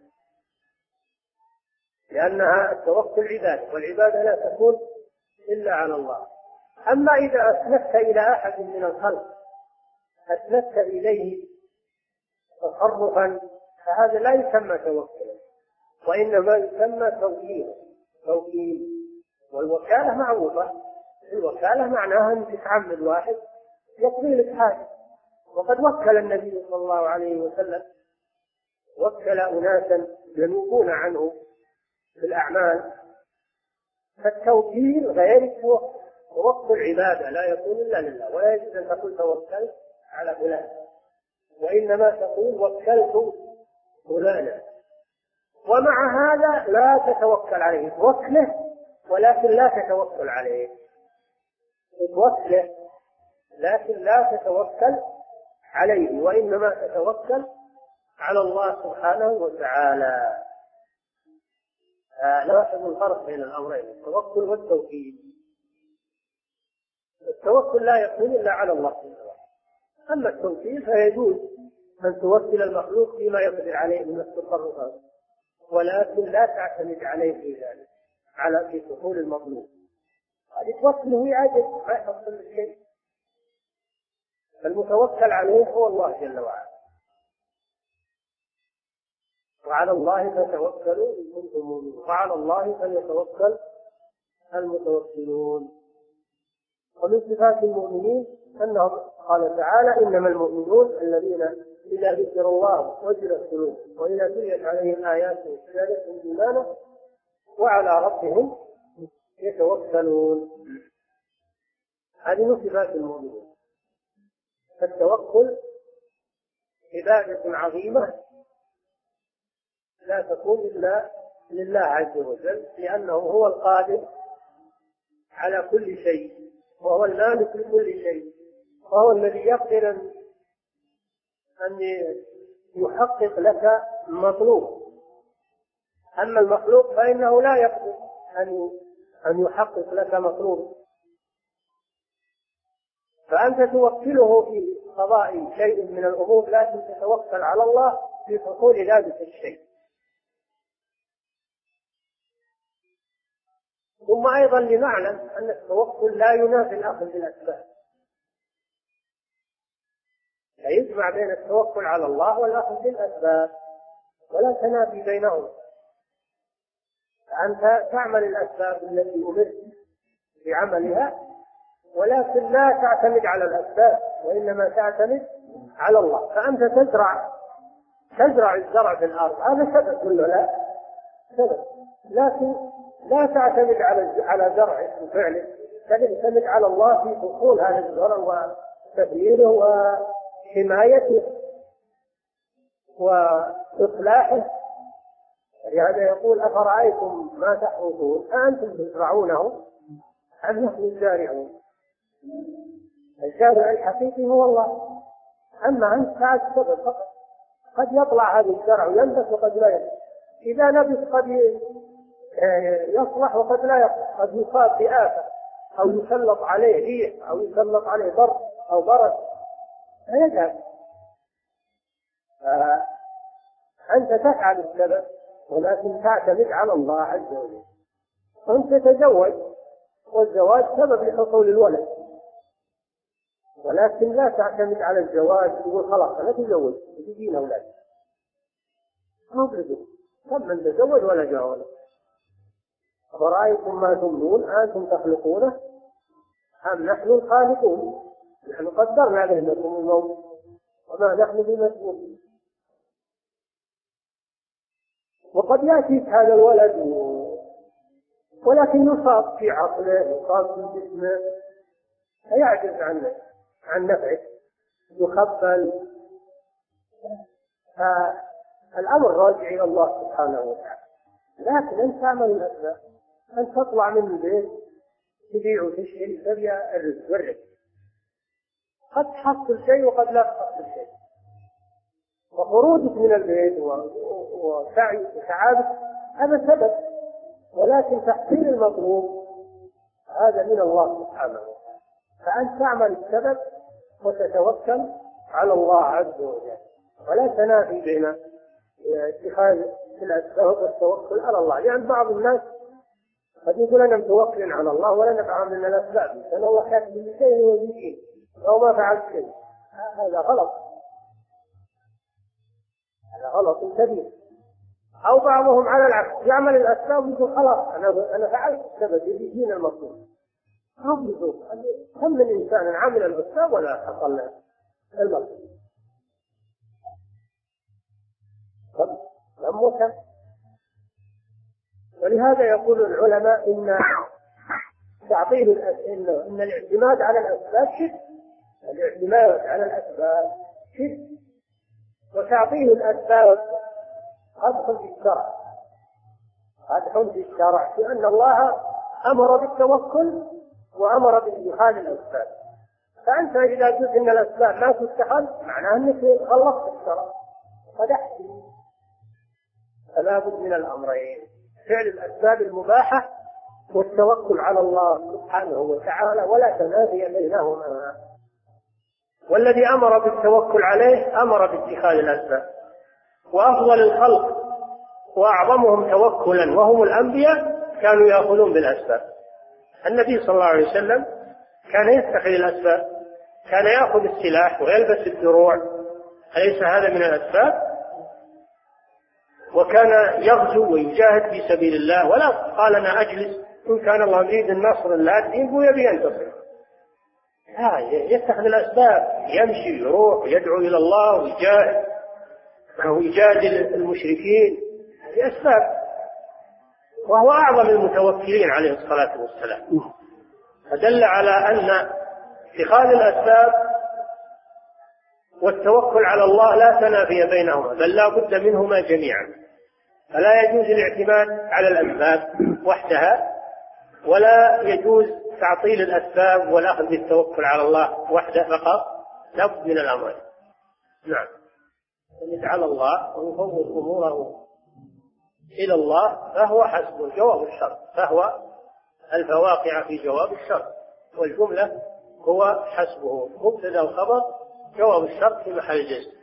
لأنها التوكل عبادة، والعبادة لا تكون إلا على الله. أما إذا أسندت إلى أحد من الخلق، أسندت إليه تصرفا، فهذا لا يسمى توكلا، وإنما يسمى توكيل. توكيل والوكالة معروفة، الوكالة معناها أن تتعمد واحد يقضي لك حاجة، وقد وكل النبي صلى الله عليه وسلم، وكل أناسا ينوبون عنه في الأعمال. فالتوكيل غير التوكل، توكل عبادة لا يكون إلا لله، ولا يجوز أن تقول توكلت على فلان، وإنما تقول وكلت فلانا. ومع هذا لا تتوكل عليه، توكله ولكن لا تتوكل عليه، توكله لكن لا تتوكل عليه، وإنما تتوكل على الله سبحانه وتعالى. لاحظوا الفرق بين الأمرين، التوكل والتوكيل. التوكل لا يكون إلا على الله سبحانه وتعالى، أما التوكيل فيجوز أن توكل المخلوق فيما يقدر عليه من التصرفات، ولكن لا تعتمد عليه في ذلك على في حصول المطلوب. هذه توكله يعجز ما يحصل شيء. المتوكل عليه هو الله جل وعلا. وعلى الله فتوكلوا إن كنتم مؤمنين، وعلى الله فليتوكل المتوكلون. ومن صفات المؤمنين أنه قال تعالى: إنما المؤمنون الذين إذا ذكر الله وجلت قلوبهم وإذا تليت عليهم آياته زادتهم إيمانا وعلى ربهم يتوكلون. هذه من صفات المؤمنين. فالتوكل عبادة عظيمة لا تكون إلا لله عز وجل، لأنه هو القادر على كل شيء، وهو المالك لكل شيء، وهو الذي يقدر أن يحقق لك المطلوب. أما المخلوق فإنه لا يقدر أن يحقق لك مطلوب. فأنت توكله في قضاء شيء من الأمور، لكن تتوكل على الله في حصول ذلك الشيء. ثم أيضا لنعلم أن التوكل لا ينافي الأخذ بالأسباب، لا يجمع بين التوكل على الله والأخذ بالأسباب، ولا تنافي بينهما. فأنت تعمل الأسباب التي أمرت بعملها، ولكن لا تعتمد على الأسباب، وإنما تعتمد على الله. فأنت تزرع تزرع الزرع في الأرض، هذا سبب ولا لا؟ سبب، لكن لا تعتمد على على زرعه وفعله، تعتمد على الله في حصول هذا الزرع وتبليله وحمايته وإصلاحه. لهذا يقول: أفرأيتم ما تحرثون أأنتم تزرعونه أم نحن الزارعون؟ الزارع الحقيقي هو الله، أما أنت فعلت سبب فقط. قد يطلع هذا الزرع وينبت وقد لا ينبت، إذا نبت قد يصلح وقد لا يصلح، قد يصاب بآفة أو يسلط عليه ريح أو يسلط عليه ضر أو برد فيذهب. أنت تفعل السبب ولكن تعتمد على الله عز وجل. أنت تتزوج، والزواج سبب لحصول الولد، ولكن لا تعتمد على الزواج تقول خلاص أنا تزوج وتجينا أولاد. نضربه كم من تزوج ولا جاء ولد. أفرأيتم ما تمنون أنتم تخلقونه أم نحن الخالقون؟ نحن قدرنا بينكم الموت وما نحن بمسؤولين. وقد يأتيك هذا الولد ولكن يصاب في عقله، يصاب في جسمه، فيعجز عنه عن نفعه، يخبل. فالأمر راجع إلى الله سبحانه وتعالى. لكن أنت تعمل الأسباب، أن تطلع من البيت تبيع وتشتري تبيع الرزق والرزق، قد تحصل شيء وقد لا تحصل شيء. وخروجك من البيت وسعي وتعابك هذا سبب، ولكن تحصيل المطلوب هذا من الله سبحانه وتعالى. فأنت تعمل السبب وتتوكل على الله عز وجل، ولا تنافي بين اتخاذ الأسباب والتوكل على الله. لأن يعني بعض الناس قد يقول أنا متوكل على الله ولا نفعل من الأسباب، لأن الله كاتب من شيء ويجيب أو ما فعل شيء. هذا غلط، هذا غلط كبير. أو بعضهم على العكس يعمل الأسباب ويقول خلاص أنا أنا فعلت السبب يجينا المطلوب. ربنا كم من إنسان عمل الأسباب ولا حصل له المطلوب؟ كم وكم. ولهذا يقول العلماء إن تعطيل إن إن الاعتماد على الأسباب شرك، الاعتماد على الأسباب شرك، وتعطيل الأسباب قدح في الشرع، قدح في الشرع، لأن الله أمر بالتوكل وأمر باتخاذ الأسباب. فأنت إذا قلت إن الأسباب لا تتخذ معناه أنك خلصت الشرع قدحت. فلا بد من الأمرين: فعل الأسباب المباحة والتوكل على الله سبحانه وتعالى، ولا تنافي بينهما. والذي أمر بالتوكل عليه أمر باتخاذ الأسباب. وأفضل الخلق وأعظمهم توكلا وهم الأنبياء كانوا يأخذون بالأسباب. النبي صلى الله عليه وسلم كان يتخذ الأسباب، كان يأخذ السلاح ويلبس الدروع، أليس هذا من الأسباب؟ وكان يغزو ويجاهد في سبيل الله، ولا قال أنا أجلس إن كان الله يريد النصر لا الدين هو يبي ينتصر. لا، يتخذ الأسباب، يمشي يروح ويدعو إلى الله ويجاهد ويجادل المشركين بأسباب، وهو أعظم المتوكلين عليه الصلاة والسلام. فدل على أن اتخاذ الأسباب والتوكل على الله لا تنافي بينهما، بل لا بد منهما جميعا. فلا يجوز الاعتماد على الأسباب وحدها، ولا يجوز تعطيل الأسباب والأخذ بالتوكل على الله وحده فقط، لا بد من الأمرين. نعم، على الله ويفوض أموره إلى الله فهو حسب جواب الشرط، فهو الفواقع في جواب الشرط، والجملة هو حسبه، مبتدأ وخبر جواب الشرط في محل جزم.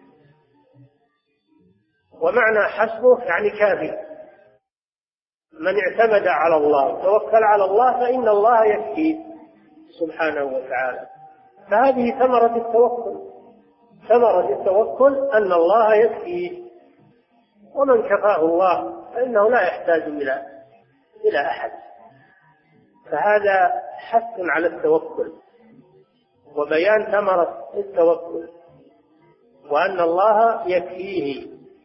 ومعنى حسبه يعني كافي، من اعتمد على الله توكل على الله فإن الله يكفيه سبحانه وتعالى. فهذه ثمرة التوكل، ثمرة التوكل أن الله يكفيه، ومن كفاه الله فإنه لا يحتاج إلى إلى أحد. فهذا حث على التوكل وبيان ثمرة التوكل، وأن الله يكفيه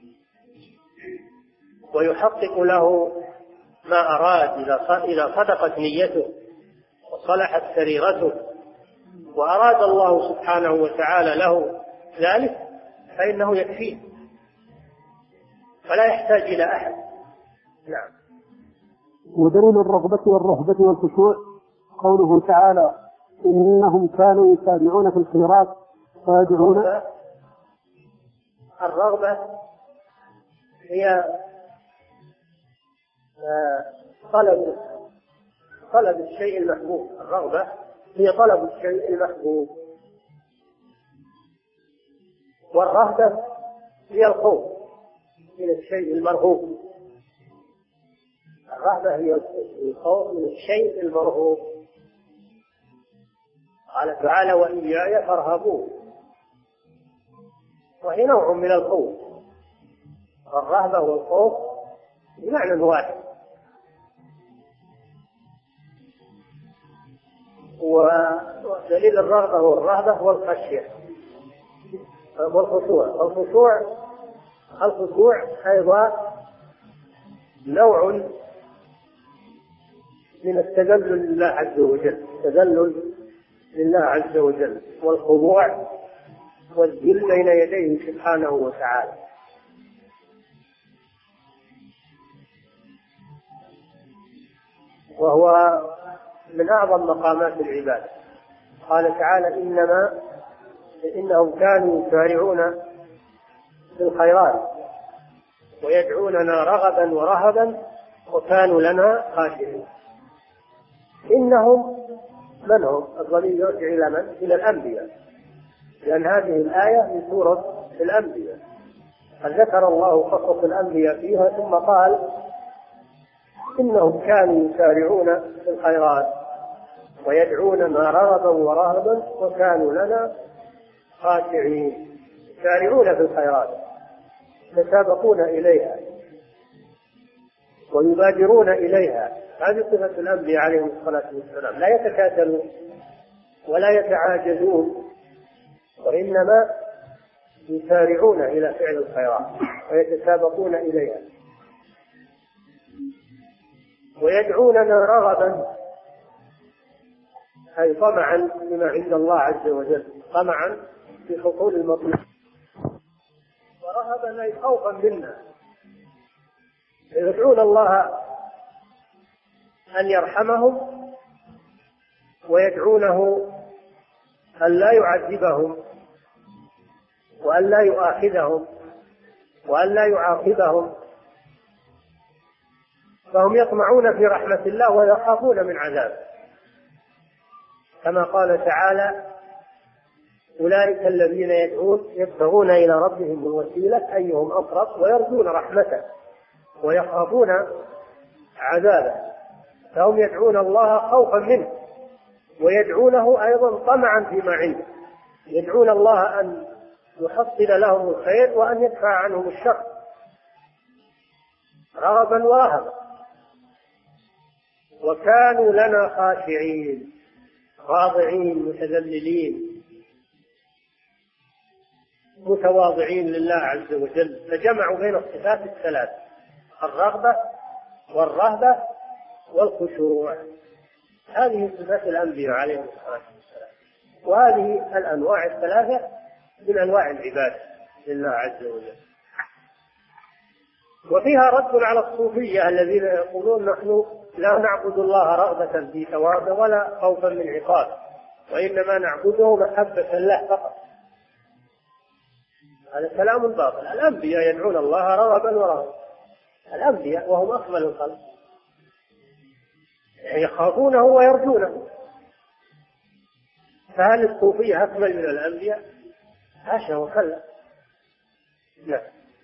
ويحقق له ما أراد إذا صدقت نيته وصلحت سريرته وأراد الله سبحانه وتعالى له ذلك فإنه يكفيه فلا يحتاج إلى أحد. نعم. ودليل الرغبة والرهبة والخشوع قوله تعالى إنهم كانوا يسارعون في الخيرات ويدعون. الرغبة هي طلب طلب الشيء المحبوب، الرغبة هي طلب الشيء المحبوب، والرهبة هي الخوف من الشيء المرهوب. الرهبة هي الخوف من الشيء المرهوب. قال تعالى وإياي فارهبون، وهي نوع من الخوف. الرهبة والخوف بمعنى واحد. ودليل الرغبة والرهبة والخشية والخشوع. الخشوع الخشوع أيضا نوع من التذلل لله عز وجل، تذلل لله عز وجل والخضوع والذل بين يديه سبحانه وتعالى. وهو من أعظم مقامات العبادة. قال تعالى إنما إنهم كانوا يسارعون في الخيرات ويدعوننا رغبا ورهبا وكانوا لنا خاشعين. إنهم من هم؟ الضمير يرجع إلى من؟ إلى الأنبياء، لأن هذه الآية من سورة الأنبياء. ذكر الله قصص الأنبياء فيها ثم قال إنهم كانوا يسارعون في الخيرات ويدعوننا رغبا ورهبا وكانوا لنا خاشعين. يسارعون في الخيرات، يتسابقون إليها ويبادرون إليها. هذه صفة الأنبياء عليهم الصلاة والسلام، لا يتكاسلون ولا يتعاجزون، وإنما يسارعون إلى فعل الخيرات ويتسابقون إليها ويدعوننا رغبا أي طمعا بما عند الله عز وجل، طمعا في حصول المطلوب، ورهبا أي خوفا منا. يدعون الله أن يرحمهم ويدعونه أن لا يعذبهم وأن لا يؤاخذهم وأن لا يعاقبهم، فهم يطمعون في رحمة الله ويخافون من عذابه، كما قال تعالى أولئك الذين يدعون يبتغون إلى ربهم الوسيلة أيهم أقرب ويرجون رحمته ويخافون عذابه. فهم يدعون الله خوفا منه ويدعونه أيضا طمعا فيما عنده، يدعون الله أن يحصل لهم الخير وأن يدفع عنهم الشر رغبا ورهبا. وكانوا لنا خاشعين خاضعين متذللين متواضعين لله عز وجل. فجمعوا بين الصفات الثلاث: الرغبة والرهبة والخشوع. هذه صفات الأنبياء عليهم الصلاة والسلام، وهذه الأنواع الثلاثة من أنواع العبادة لله عز وجل. وفيها رد على الصوفية الذين يقولون نحن لا نعبد الله رغبة في ثوابه ولا خوفا من عقابه، وإنما نعبده محبة له فقط. هذا كلام باطل. الأنبياء يدعون الله رغبا ورهبا، الأنبياء وهم أكمل الخلق يخافونه ويرجونه. فهل الصوفية أكمل من الأنبياء؟ حاشا وكلا. لا.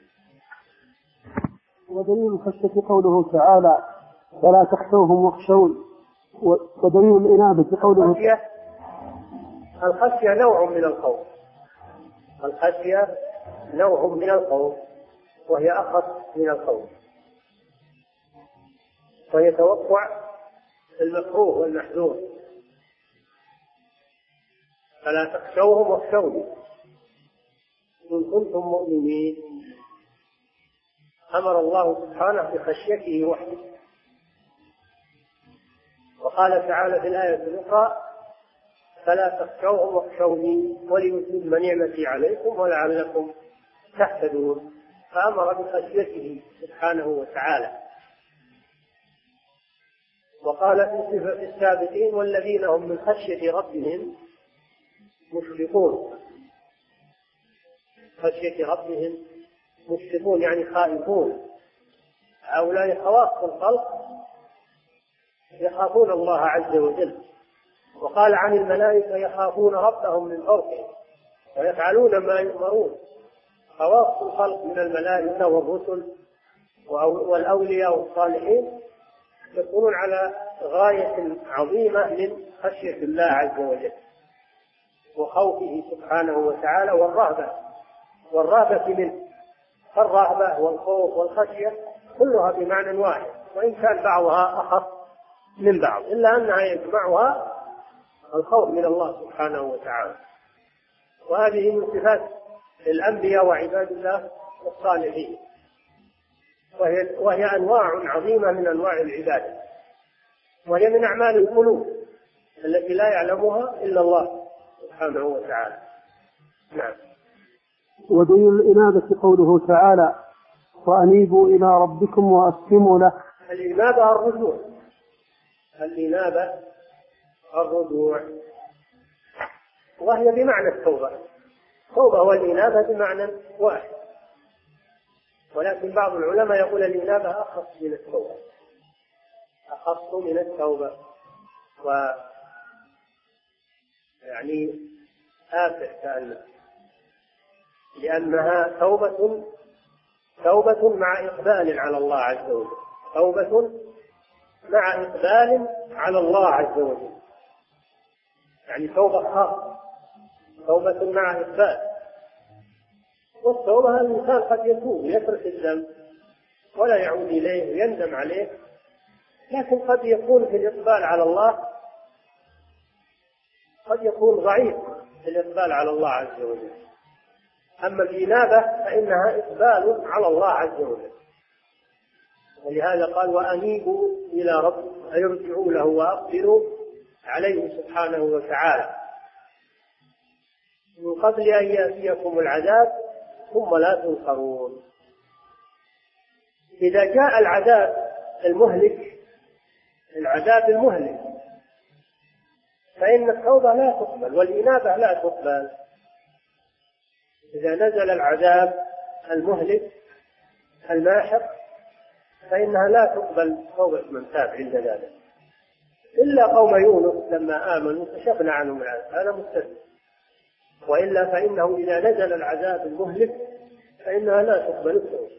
ودليل الخشية قوله تعالى ولا تخشوهم واخشون، ودليل الإنابة قوله الخشية الخشية نوع من الخوف، الخشية نوع من الخوف وهي أخف من الخوف، وهي توقع المكروه والمحذور. فلا تخشوهم واخشوني إن كنتم مؤمنين. أمر الله سبحانه بخشيته وحده. وقال تعالى في الآية الأخرى فلا تخشوهم واخشوني وليتم نعمتي عليكم ولعلكم تهتدون. فأمر بخشيته سبحانه وتعالى. وقال في صفة السابقين والذين هم من خشية ربهم مشفقون. خشية ربهم مشفقون يعني خائفون. هؤلاء خواص الخلق يخافون الله عز وجل. وقال عن الملائكة يخافون ربهم من فوقهم ويفعلون ما يؤمرون. خواص الخلق من الملائكة والرسل والأولياء والصالحين يكونون على غاية عظيمة من خشية الله عز وجل وخوفه سبحانه وتعالى والرهبة والرهبة منه. الرهبة والخوف والخشية كلها بمعنى واحد، وإن كان بعضها أخف من بعض، إلا أنها يجمعها الخوف من الله سبحانه وتعالى. وهذه من صفات الأنبياء وعباد الله الصالحين، وهي, وهي أنواع عظيمة من أنواع العبادة، وهي من أعمال القلوب التي لا يعلمها إلا الله سبحانه وتعالى. نعم. ودليل الإنابة قوله تعالى وأنيبوا إلى ربكم وأسلموا له. الإنابة الرجوع، الإنابة الرجوع، وهي بمعنى التوبة. التوبة والإنابة بمعنى واحد، ولكن بعض العلماء يقول الإنابة أخص من التوبة، أخص من التوبة، و يعني آفة كأنه، لأنها توبة توبة مع إقبال على الله عز وجل، توبة مع إقبال على الله عز وجل، يعني توبة خاصة، توبة مع إقبال. والتوبة الإنسان قد يتوب يترك الذنب ولا يعود إليه ويندم عليه، لكن قد يكون في الإقبال على الله قد يكون ضعيف في الإقبال على الله عز وجل. أما الإنابة فإنها إقبال على الله عز وجل، ولهذا قال وأنيبوا إلى ربكم أي ارجعوا له وأقبلوا عليه سبحانه وتعالى من قبل أن يأتيكم العذاب ثم لا تنصرون. إذا جاء العذاب المهلك العذاب المهلك فإن التوبة لا تقبل والإنابة لا تقبل. إذا نزل العذاب المهلك الماحق فإنها لا تقبل توبة من تاب عند ذلك، إلا قوم يونس لما آمنوا كشفنا عنهم العذاب، هذا مستثنى، وإلا فإنه إذا نزل العذاب المهلك فإنها لا تقبل التوبة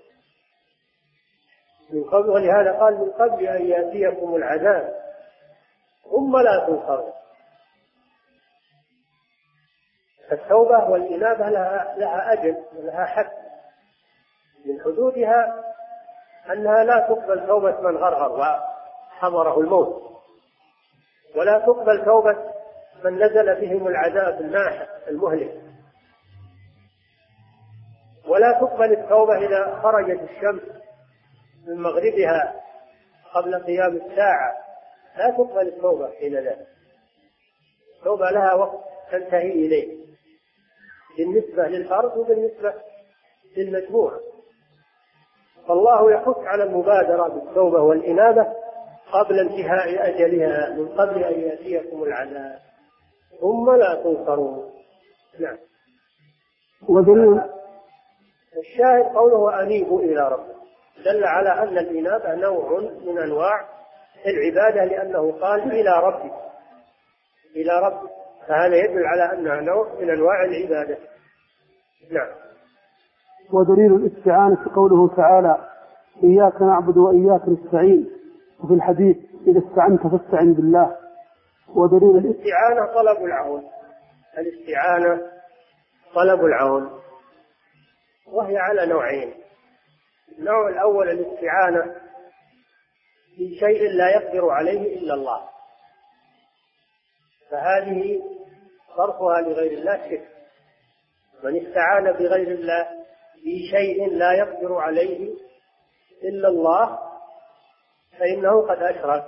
من قبل. ولهذا قال من قبل أن يأتيكم العذاب ثم لا تنصرون. التوبة والإنابة لها, لها أجل ولها حد، من حدودها أنها لا تقبل توبة من غرغر وحضره الموت، ولا تقبل توبة من نزل بهم العذاب الناحق المهلك، ولا تقبل التوبة إذا خرجت الشمس من مغربها قبل قيام الساعة، لا تقبل التوبة حين ذلك. التوبة لها وقت تنتهي إليه بالنسبة للفرد وبالنسبة للمجموعة. فالله يحث على المبادرة بالتوبة والإنابة قبل انتهاء أجلها من قبل أن يأتيكم العذاب ثم لا تنصرون. نعم. ودليل الشاهد قوله أنيبوا إلى ربكم دل على أن الإنابة نوع من أنواع العبادة، لأنه قال إلى ربك إلى ربك فهذا يدل على أنها نوع من أنواع العبادة. نعم. ودليل الاستعانة قوله تعالى إياك نعبد وإياك نستعين، وفي الحديث إذا استعنت فاستعن بالله. ودليل الاستعانة طلب العون، الاستعانة طلب العون، وهي على نوعين. النوع الأول الاستعانة بشيء لا يقدر عليه إلا الله، فهذه صرفها لغير الله شرك. من استعان بغير الله بشيء لا يقدر عليه إلا الله فإنه قد أشرك،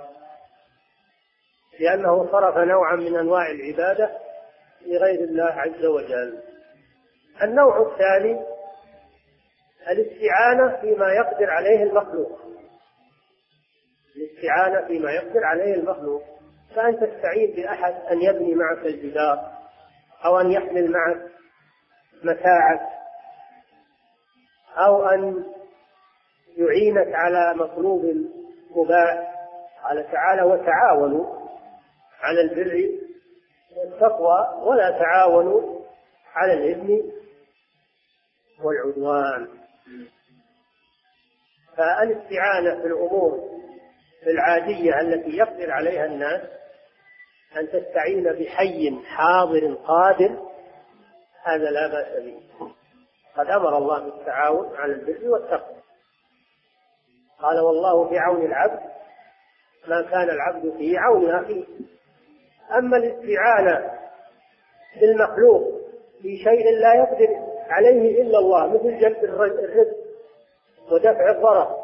لأنه صرف نوعا من أنواع العبادة لغير الله عز وجل. النوع الثاني الاستعانة فيما يقدر عليه المخلوق، الاستعانة فيما يقدر عليه المخلوق، فأن تستعين بأحد أن يبني معك الجدار، أو أن يحمل معك متاعك، أو أن يعينك على مطلوب مباح. قال تعالى وتعاونوا على البر والتقوى ولا تعاونوا على الإثم والعدوان. فالاستعانة في الأمور العادية التي يقدر عليها الناس، أن تستعين بحي حاضر قادر، هذا لا بأس به. قد أمر الله بالتعاون على البر والتقوى، قال والله في عون العبد ما كان العبد في عون أخيه. أما الاستعانة بالمخلوق في شيء لا يقدر عليه إلا الله، مثل جلب الرزق ودفع الضرر،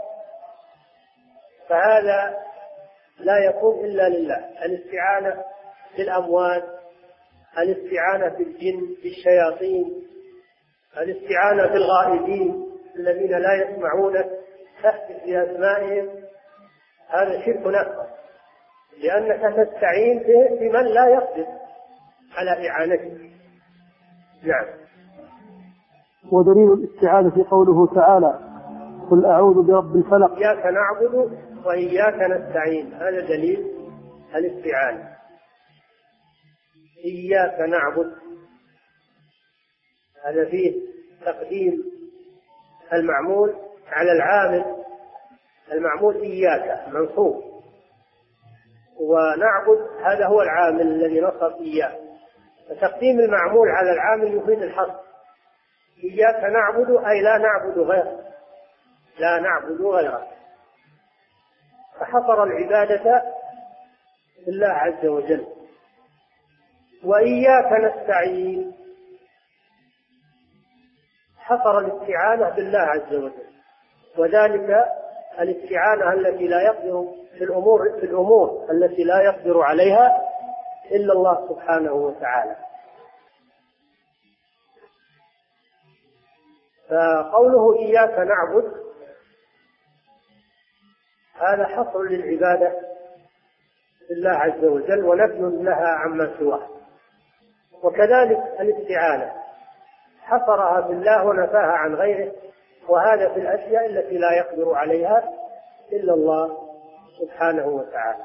فهذا لا يكون إلا لله. الاستعانة بالأموات، الاستعانة بالجن بالشياطين، الاستعانة بالغائبين الذين لا يسمعونك تحدث بأسمائهم، هذا شرك أكبر، لأنك تستعين بمن لا يقدر على إعانتك. نعم. ودليل الاستعاذة قوله تعالى قل أعوذ برب الفلق إياك نعبد وإياك نستعين، هذا دليل الاستعانة. إياك نعبد هذا فيه تقديم المعمول على العامل، المعمول إياك منصوب، ونعبد هذا هو العامل الذي نصب إياه، فتقديم المعمول على العامل يفيد الحصر. إياك نعبد أي لا نعبد غيرك، لا نعبد غيرك، فحصر العبادة لله عز وجل. وإياك نستعين حصر الاستعانة بالله عز وجل، وذلك الاستعانة التي لا يقدر في الأمور في الأمور التي لا يقدر عليها إلا الله سبحانه وتعالى. فقوله إياك نعبد هذا حصر للعبادة لله عز وجل ونفي لها عما سواه. وكذلك الاستعانة حصرها بالله ونفاها عن غيره، وهذا في الأشياء التي لا يقدر عليها إلا الله سبحانه وتعالى.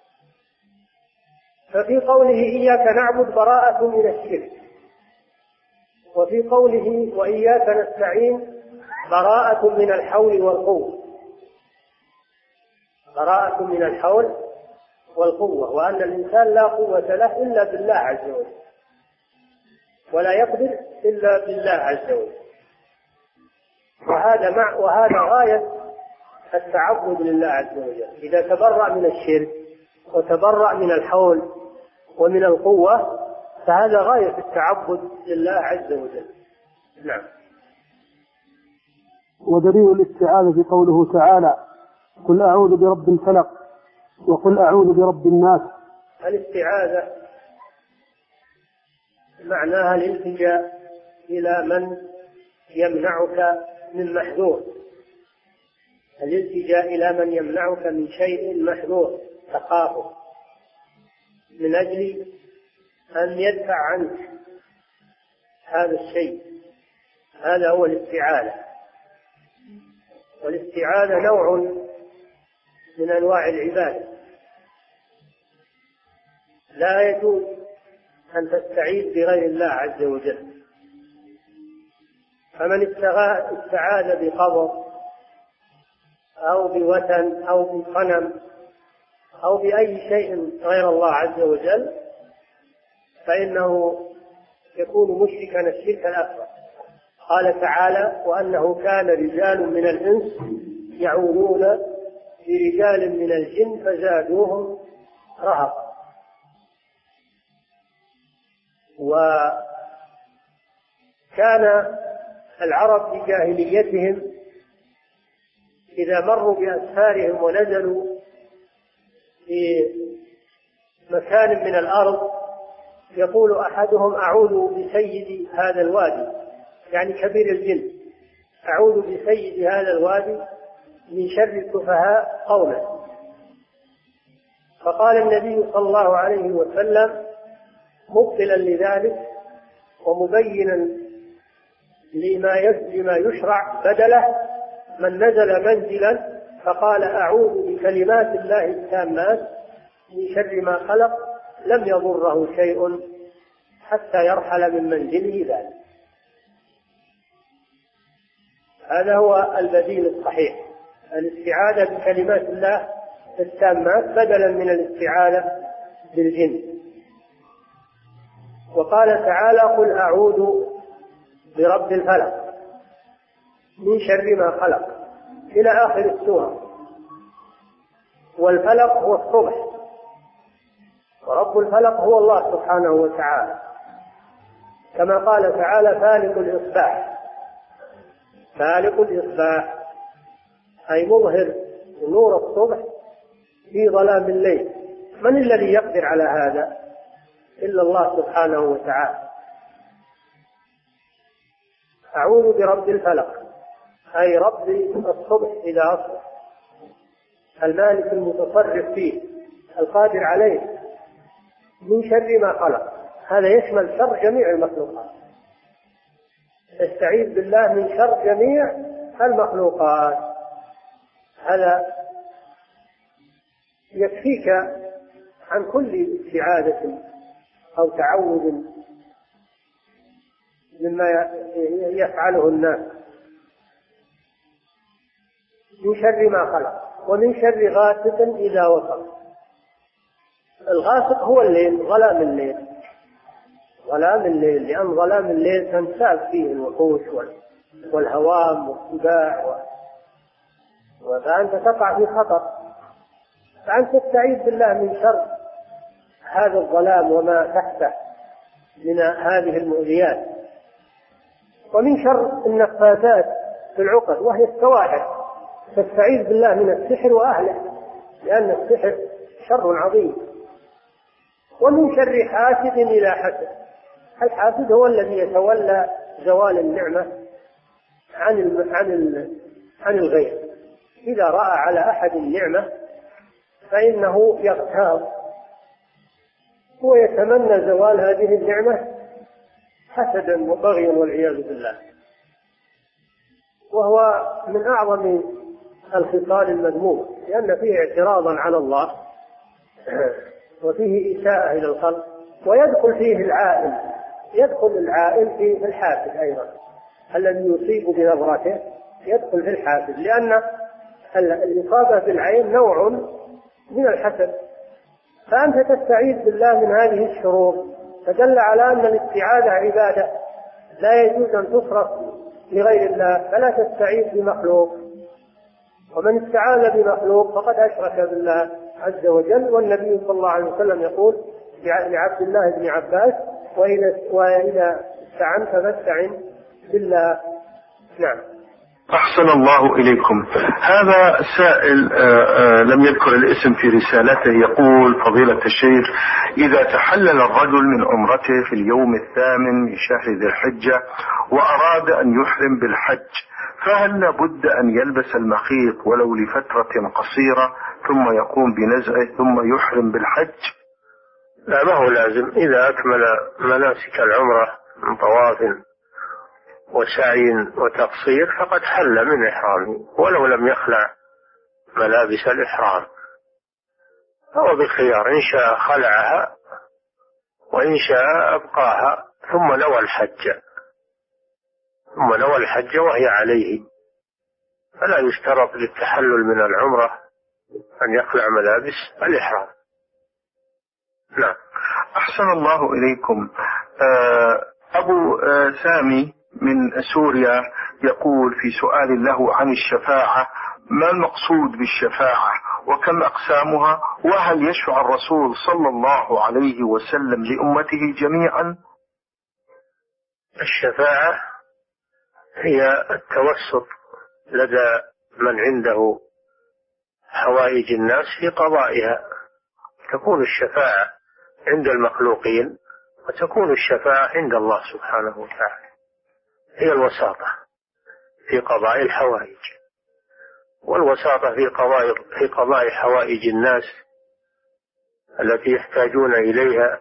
ففي قوله إياك نعبد براءة من الشرك، وفي قوله وإياك نستعين براءة من الحول والقوة، براءة من الحول والقوة، وأن الإنسان لا قوة له إلا بالله عز وجل، ولا يقدر إلا بالله عز وجل. وهذا مع وهذا غاية التعبد لله عز وجل. إذا تبرأ من الشرك وتبرأ من الحول ومن القوة فهذا غاية التعبد لله عز وجل. نعم. ودليل الاستعاذة قوله تعالى قل أعوذ برب الفلق وقل أعوذ برب الناس. الاستعاذة معناها الالتجاء إلى من يمنعك من محذور، الالتجاء إلى من يمنعك من شيء محذور تخافه من أجل أن يدفع عنك هذا الشيء، هذا هو الاستعاذة. والاستعاذة نوع من أنواع العبادة، لا يجوز أن تستعيذ بغير الله عز وجل. فمن استعاذ بقبر أو بوثن أو بصنم أو بأي شيء غير الله عز وجل فإنه يكون مشركا الشرك الأكبر. قال تعالى: وأنه كان رجال من الإنس يعوذون برجال من الجن فزادوهم رهقا. وكان العرب في جاهليتهم إذا مروا بأسفارهم ونزلوا في مكان من الأرض يقول أحدهم: أعوذ بسيد هذا الوادي، يعني كبير الجن، أعوذ بسيد هذا الوادي من شر السفهاء قوما. فقال النبي صلى الله عليه وسلم مبطلا لذلك ومبينا لما يشرع بدله: من نزل منزلا فقال أعوذ بكلمات الله التامات من شر ما خلق لم يضره شيء حتى يرحل من منزله ذلك. هذا هو البديل الصحيح، الاستعاذة بكلمات الله التامات بدلا من الاستعاذة بالجن. وقال تعالى: قل أعوذ برب الفلق من شر ما خلق إلى آخر السورة. والفلق هو الصبح، ورب الفلق هو الله سبحانه وتعالى، كما قال تعالى: فالق الإصباح. فالق الإصباح أي مظهر نور الصبح في ظلام الليل. من الذي يقدر على هذا إلا الله سبحانه وتعالى. أعوذ برب الفلق أي رب الصبح إذا أصبح، المالك المتصرف فيه القادر عليه، من شر ما خلق. هذا يشمل شر جميع المخلوقات. استعيذ بالله من شر جميع المخلوقات. هذا يكفيك عن كل استعاذة أو تعوذ مما يفعله الناس. من شر ما خلق ومن شر غاسق إذا وقب. الغاسق هو الليل، ظلام الليل، ظلام الليل، لأن ظلام الليل تنساب فيه الوحوش والهوام والسباع، فأنت تقع في خطر. فأنت تستعيذ بالله من شر هذا الظلام وما تحته من هذه المؤذيات، ومن شر النفاثات في العقد وهي السواحر. تستعيذ بالله من السحر وأهله، لأن السحر شر عظيم. ومن شر حاسد إذا حسد. الحاسد هو الذي يتولى زوال النعمة عن عن عن الغير. إذا رأى على أحد النعمة فإنه يغتاظ ويتمنى زوال هذه النعمة حسدا وبغيا والعياذ بالله، وهو من أعظم الخصال المذمومة، لأن فيه اعتراضا على الله وفيه إساءة إلى الخلق. ويدخل فيه العائل، يدخل العائل في الحاسد أيضا، الذي يصيب بنظرته يدخل في الحاسد، لأن الإصابة بالعين نوع من الحسد. فأنت تستعيذ بالله من هذه الشرور، فدل على أن الاستعاذة عبادة لا يجوز أن تصرف لغير الله، فلا تستعيذ بمخلوق. ومن استعاذ بمخلوق فقد أشرك بالله عز وجل. والنبي صلى الله عليه وسلم يقول لعبد الله بن عباس: وإذا استعنت فاستعن بالله. نعم. أحسن الله إليكم. هذا سائل آآ آآ لم يذكر الاسم في رسالته، يقول: فضيلة الشيخ، إذا تحلل الرجل من عمرته في اليوم الثامن من شهر ذي الحجة وأراد أن يحرم بالحج، فهل لابد أن يلبس المخيط ولو لفترة قصيرة ثم يقوم بنزعه ثم يحرم بالحج؟ لا، ما هو لازم. إذا أكمل مناسك العمرة من طواف وسعي وتقصير فقد حل من إحرامه ولو لم يخلع ملابس الإحرام، فهو بالخيار، إن شاء خلعها وإن شاء أبقاها ثم نوى الحج ثم نوى الحج وهي عليه، فلا يشترط للتحلل من العمرة أن يخلع ملابس الإحرام. نعم. أحسن الله إليكم. أبو سامي من سوريا يقول في سؤال له عن الشفاعة: ما المقصود بالشفاعة وكم أقسامها، وهل يشفع الرسول صلى الله عليه وسلم لأمته جميعا؟ الشفاعة هي التوسط لدى من عنده حوائج الناس في قضائها. تكون الشفاعة عند المخلوقين وتكون الشفاعة عند الله سبحانه وتعالى، هي الوساطة في قضاء الحوائج، والوساطة في قضاء في قضاء حوائج الناس التي يحتاجون إليها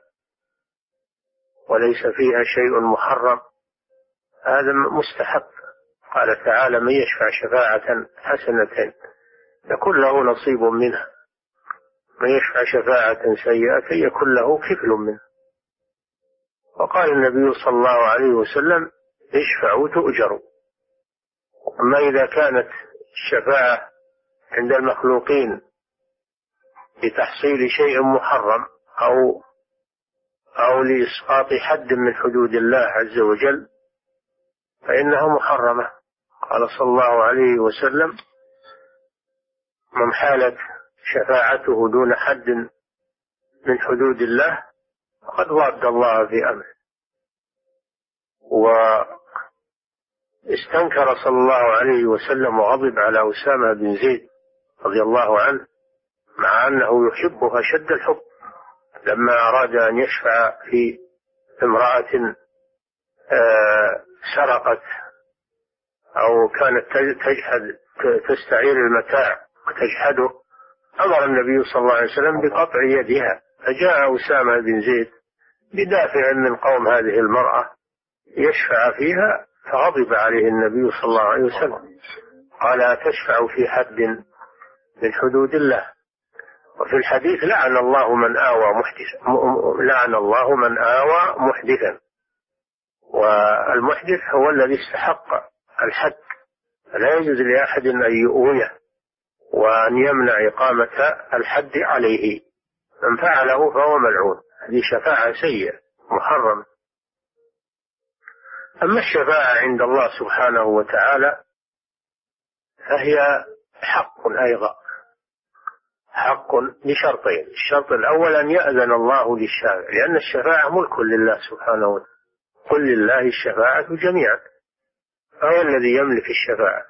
وليس فيها شيء محرم، هذا مستحب. قال تعالى: من يشفع شفاعة حسنة يكون له نصيب منها، من يشفع شفاعة سيئة يكون له كفل منها. وقال النبي صلى الله عليه وسلم: اشفعوا تؤجروا. أما إذا كانت الشفاعة عند المخلوقين لتحصيل شيء محرم أو أو لإسقاط حد من حدود الله عز وجل فإنها محرمة. قال صلى الله عليه وسلم: من حالت شفاعته دون حد من حدود الله فقد ضاد الله في أمره. واستنكر صلى الله عليه وسلم وغضب على أسامة بن زيد رضي الله عنه مع أنه يحبه أشد الحب، لما أراد أن يشفع في امرأة سرقت أو كانت تجحد تستعير المتاع وتجحده، أمر النبي صلى الله عليه وسلم بقطع يدها، فجاء أسامة بن زيد بدافع من قوم هذه المرأة يشفع فيها، فغضب عليه النبي صلى الله عليه وسلم، قال: أتشفع في حد من حدود الله؟ وفي الحديث: لعن الله من آوى محدثا، لعن الله من آوى محدثا. والمحدث هو الذي استحق الحد، فلا يجوز لأحد أن يؤويه وأن يمنع إقامة الحد عليه، من فعله فهو ملعون. هذه شفاعة سيئة محرم. أما الشفاعة عند الله سبحانه وتعالى فهي حق أيضا، حق بشرطين: الشرط الأول أن يأذن الله للشافع، لأن الشفاعة ملك لله سبحانه وتعالى، قل لله الشفاعة جميعا، فهو الذي يملك الشفاعة.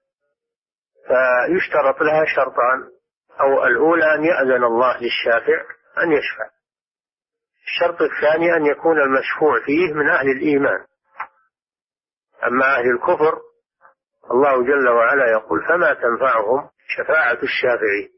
فيشترط لها شرطان: أو الأولى أن يأذن الله للشافع أن يشفع، الشرط الثاني أن يكون المشفوع فيه من أهل الإيمان. أما أهل الكفر الله جل وعلا يقول: فما تنفعهم شفاعة الشافعين.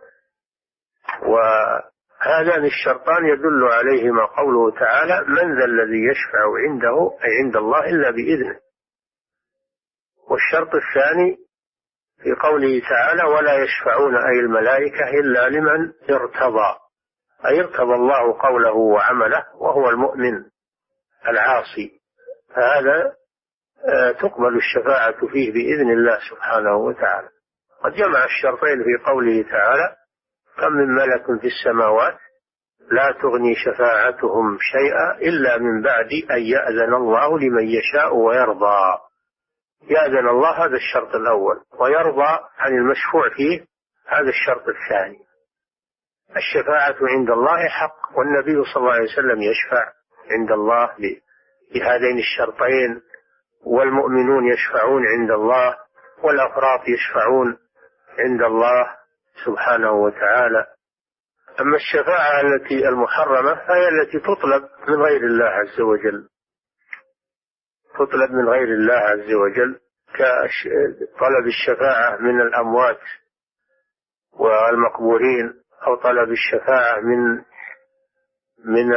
وهذان الشرطان يدل عليهما قوله تعالى: من ذا الذي يشفع عنده أي عند الله إلا بإذنه. والشرط الثاني في قوله تعالى: ولا يشفعون أي الملائكة إلا لمن ارتضى، أي ارتضى الله قوله وعمله وهو المؤمن العاصي، فهذا تقبل الشفاعة فيه بإذن الله سبحانه وتعالى. قد جمع الشرطين في قوله تعالى: كم من ملك في السماوات لا تغني شفاعتهم شيئا إلا من بعد أن يأذن الله لمن يشاء ويرضى. يأذن الله هذا الشرط الأول، ويرضى عن المشفوع فيه هذا الشرط الثاني. الشفاعة عند الله حق، والنبي صلى الله عليه وسلم يشفع عند الله بهذين الشرطين، والمؤمنون يشفعون عند الله، والأفراط يشفعون عند الله سبحانه وتعالى. أما الشفاعة التي المحرمة فهي التي تطلب من غير الله عز وجل، تطلب من غير الله عز وجل، كطلب الشفاعة من الأموات والمقبورين، أو طلب الشفاعة من من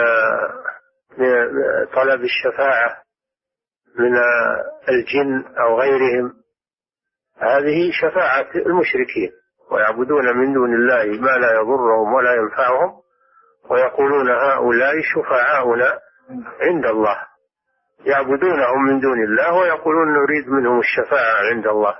طلب الشفاعة من الجن أو غيرهم. هذه شفاعة المشركين، ويعبدون من دون الله ما لا يضرهم ولا ينفعهم، ويقولون هؤلاء شفعاؤنا عند الله، يعبدونهم من دون الله ويقولون نريد منهم الشفاعة عند الله.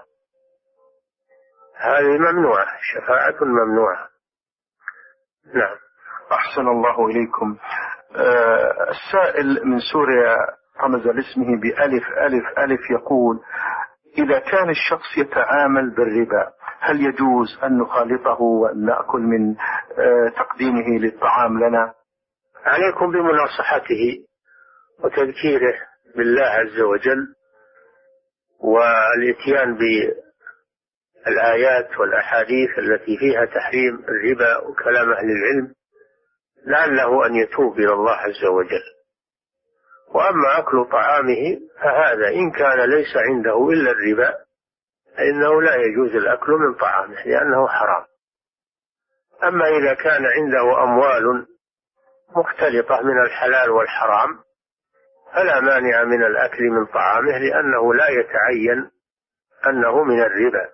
هذه ممنوعة، شفاعة ممنوعة. نعم. أحسن الله إليكم. أه السائل من سوريا رمز لاسمه بألف ألف ألف يقول: إذا كان الشخص يتعامل بالربا هل يجوز أن نخالطه وأن نأكل من أه تقديمه للطعام لنا؟ عليكم بمناصحته وتذكيره بالله عز وجل والإتيان بالآيات والأحاديث التي فيها تحريم الربا وكلام أهل العلم لعله أن يتوب إلى الله عز وجل. وأما أكل طعامه فهذا إن كان ليس عنده إلا الربا فإنه لا يجوز الأكل من طعامه لأنه حرام. أما إذا كان عنده أموال مختلطة من الحلال والحرام فلا مانع من الأكل من طعامه لأنه لا يتعين أنه من الربا.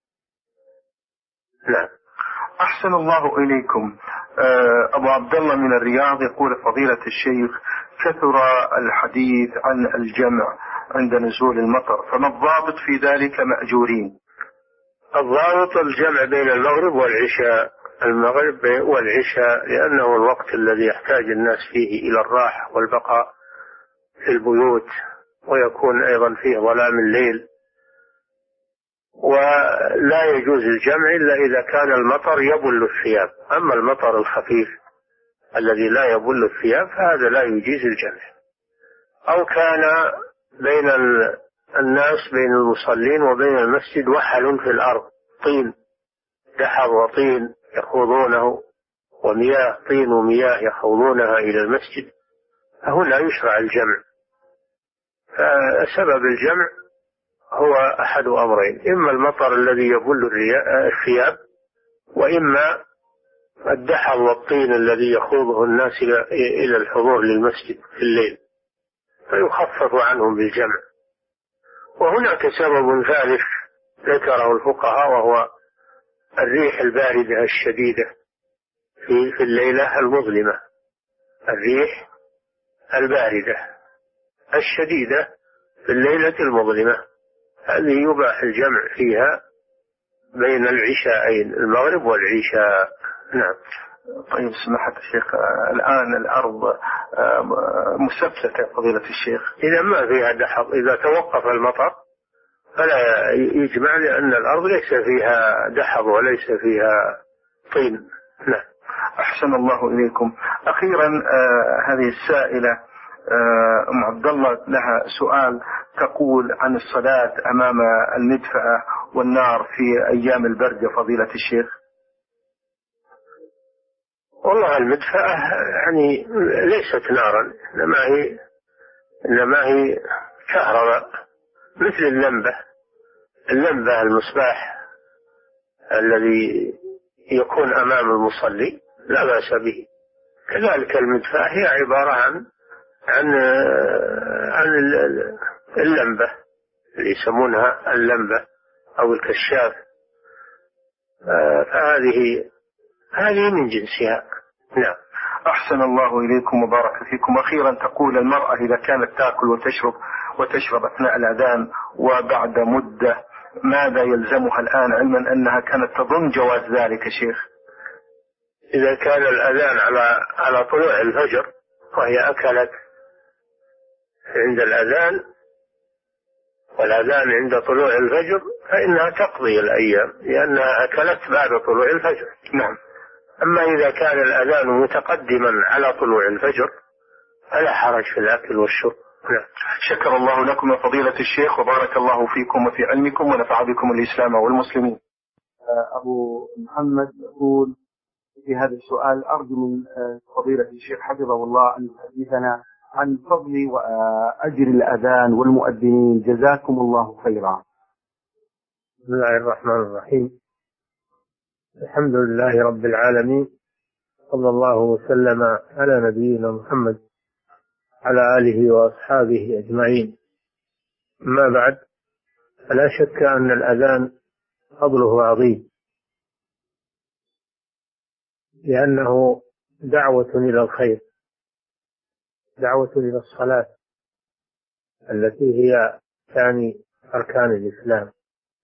نعم. أحسن الله إليكم. أبو عبد الله من الرياض يقول: فضيلة الشيخ، كثر الحديث عن الجمع عند نزول المطر، فما الضابط في ذلك مأجورين؟ الضابط الجمع بين المغرب والعشاء، المغرب والعشاء، لأنه الوقت الذي يحتاج الناس فيه إلى الراحة والبقاء في البيوت، ويكون أيضا فيه ظلام الليل، ولا يجوز الجمع إلا إذا كان المطر يبل الثياب. أما المطر الخفيف الذي لا يبل الثياب فهذا لا يجيز الجمع. أو كان بين الناس بين المصلين وبين المسجد وحل في الأرض، طين، دحر وطين يخوضونه، ومياه، طين ومياه يخوضونها إلى المسجد، فهنا يشرع الجمع. فسبب الجمع هو أحد أمرين: إما المطر الذي يبل الثياب، وإما الدحر والطين الذي يخوضه الناس إلى الحضور للمسجد في الليل، فيخفف عنهم بالجمع. وهناك سبب ثالث ذكره الفقهاء وهو الريح الباردة الشديدة في في الليلة المظلمة، الريح الباردة الشديدة في الليلة المظلمة، هذه يباح الجمع فيها بين العشاءين، المغرب والعشاء. نعم. طيب سماحة الشيخ، الآن الأرض مسبسة فضيلة الشيخ، إذا ما فيها دحر، إذا توقف المطر فلا يجمع لأن الأرض ليس فيها دحر وليس فيها طين. نعم. أحسن الله إليكم. أخيرا آه هذه السائلة آه أم عبد الله لها سؤال، تقول عن الصلاة أمام المدفأة والنار في أيام البرد فضيلة الشيخ. والله المدفأة يعني ليست نارا، إنما هي إنما هي كهرباء مثل اللمبة، اللمبة المصباح الذي يكون أمام المصلي لا بأس به. كذلك المدفأة هي عبارة عن عن عن اللمبة اللي يسمونها اللمبة أو الكشاف، فهذه هذه من جنسها. نعم. أحسن الله إليكم وبارك فيكم. أخيرا تقول: المرأة إذا كانت تأكل وتشرب وتشرب أثناء الأذان وبعد مدة ماذا يلزمها الآن، علما أنها كانت تظن جواز ذلك شيخ؟ إذا كان الأذان على على طلوع الفجر وهي أكلت عند الأذان والأذان عند طلوع الفجر فإنها تقضي الأيام لأنها أكلت بعد طلوع الفجر. نعم. أما إذا كان الأذان متقدما على طلوع الفجر فلا حرج في الأكل والشرب. نعم. شكر الله لكم يا فضيلة الشيخ وبارك الله فيكم وفي علمكم ونفع بكم الإسلام والمسلمين. أبو محمد يقول في هذا السؤال: أرجو من فضيلة الشيخ حفظه الله أن يحدثنا عن فضل وأجر الأذان والمؤذنين، جزاكم الله خيرا. بسم الله الرحمن الرحيم، الحمد لله رب العالمين، صلى الله وسلم على نبينا محمد على آله وأصحابه أجمعين. أما بعد، فلا شك أن الأذان فضله عظيم، لأنه دعوة إلى الخير، دعوة إلى الصلاة التي هي ثاني أركان الإسلام.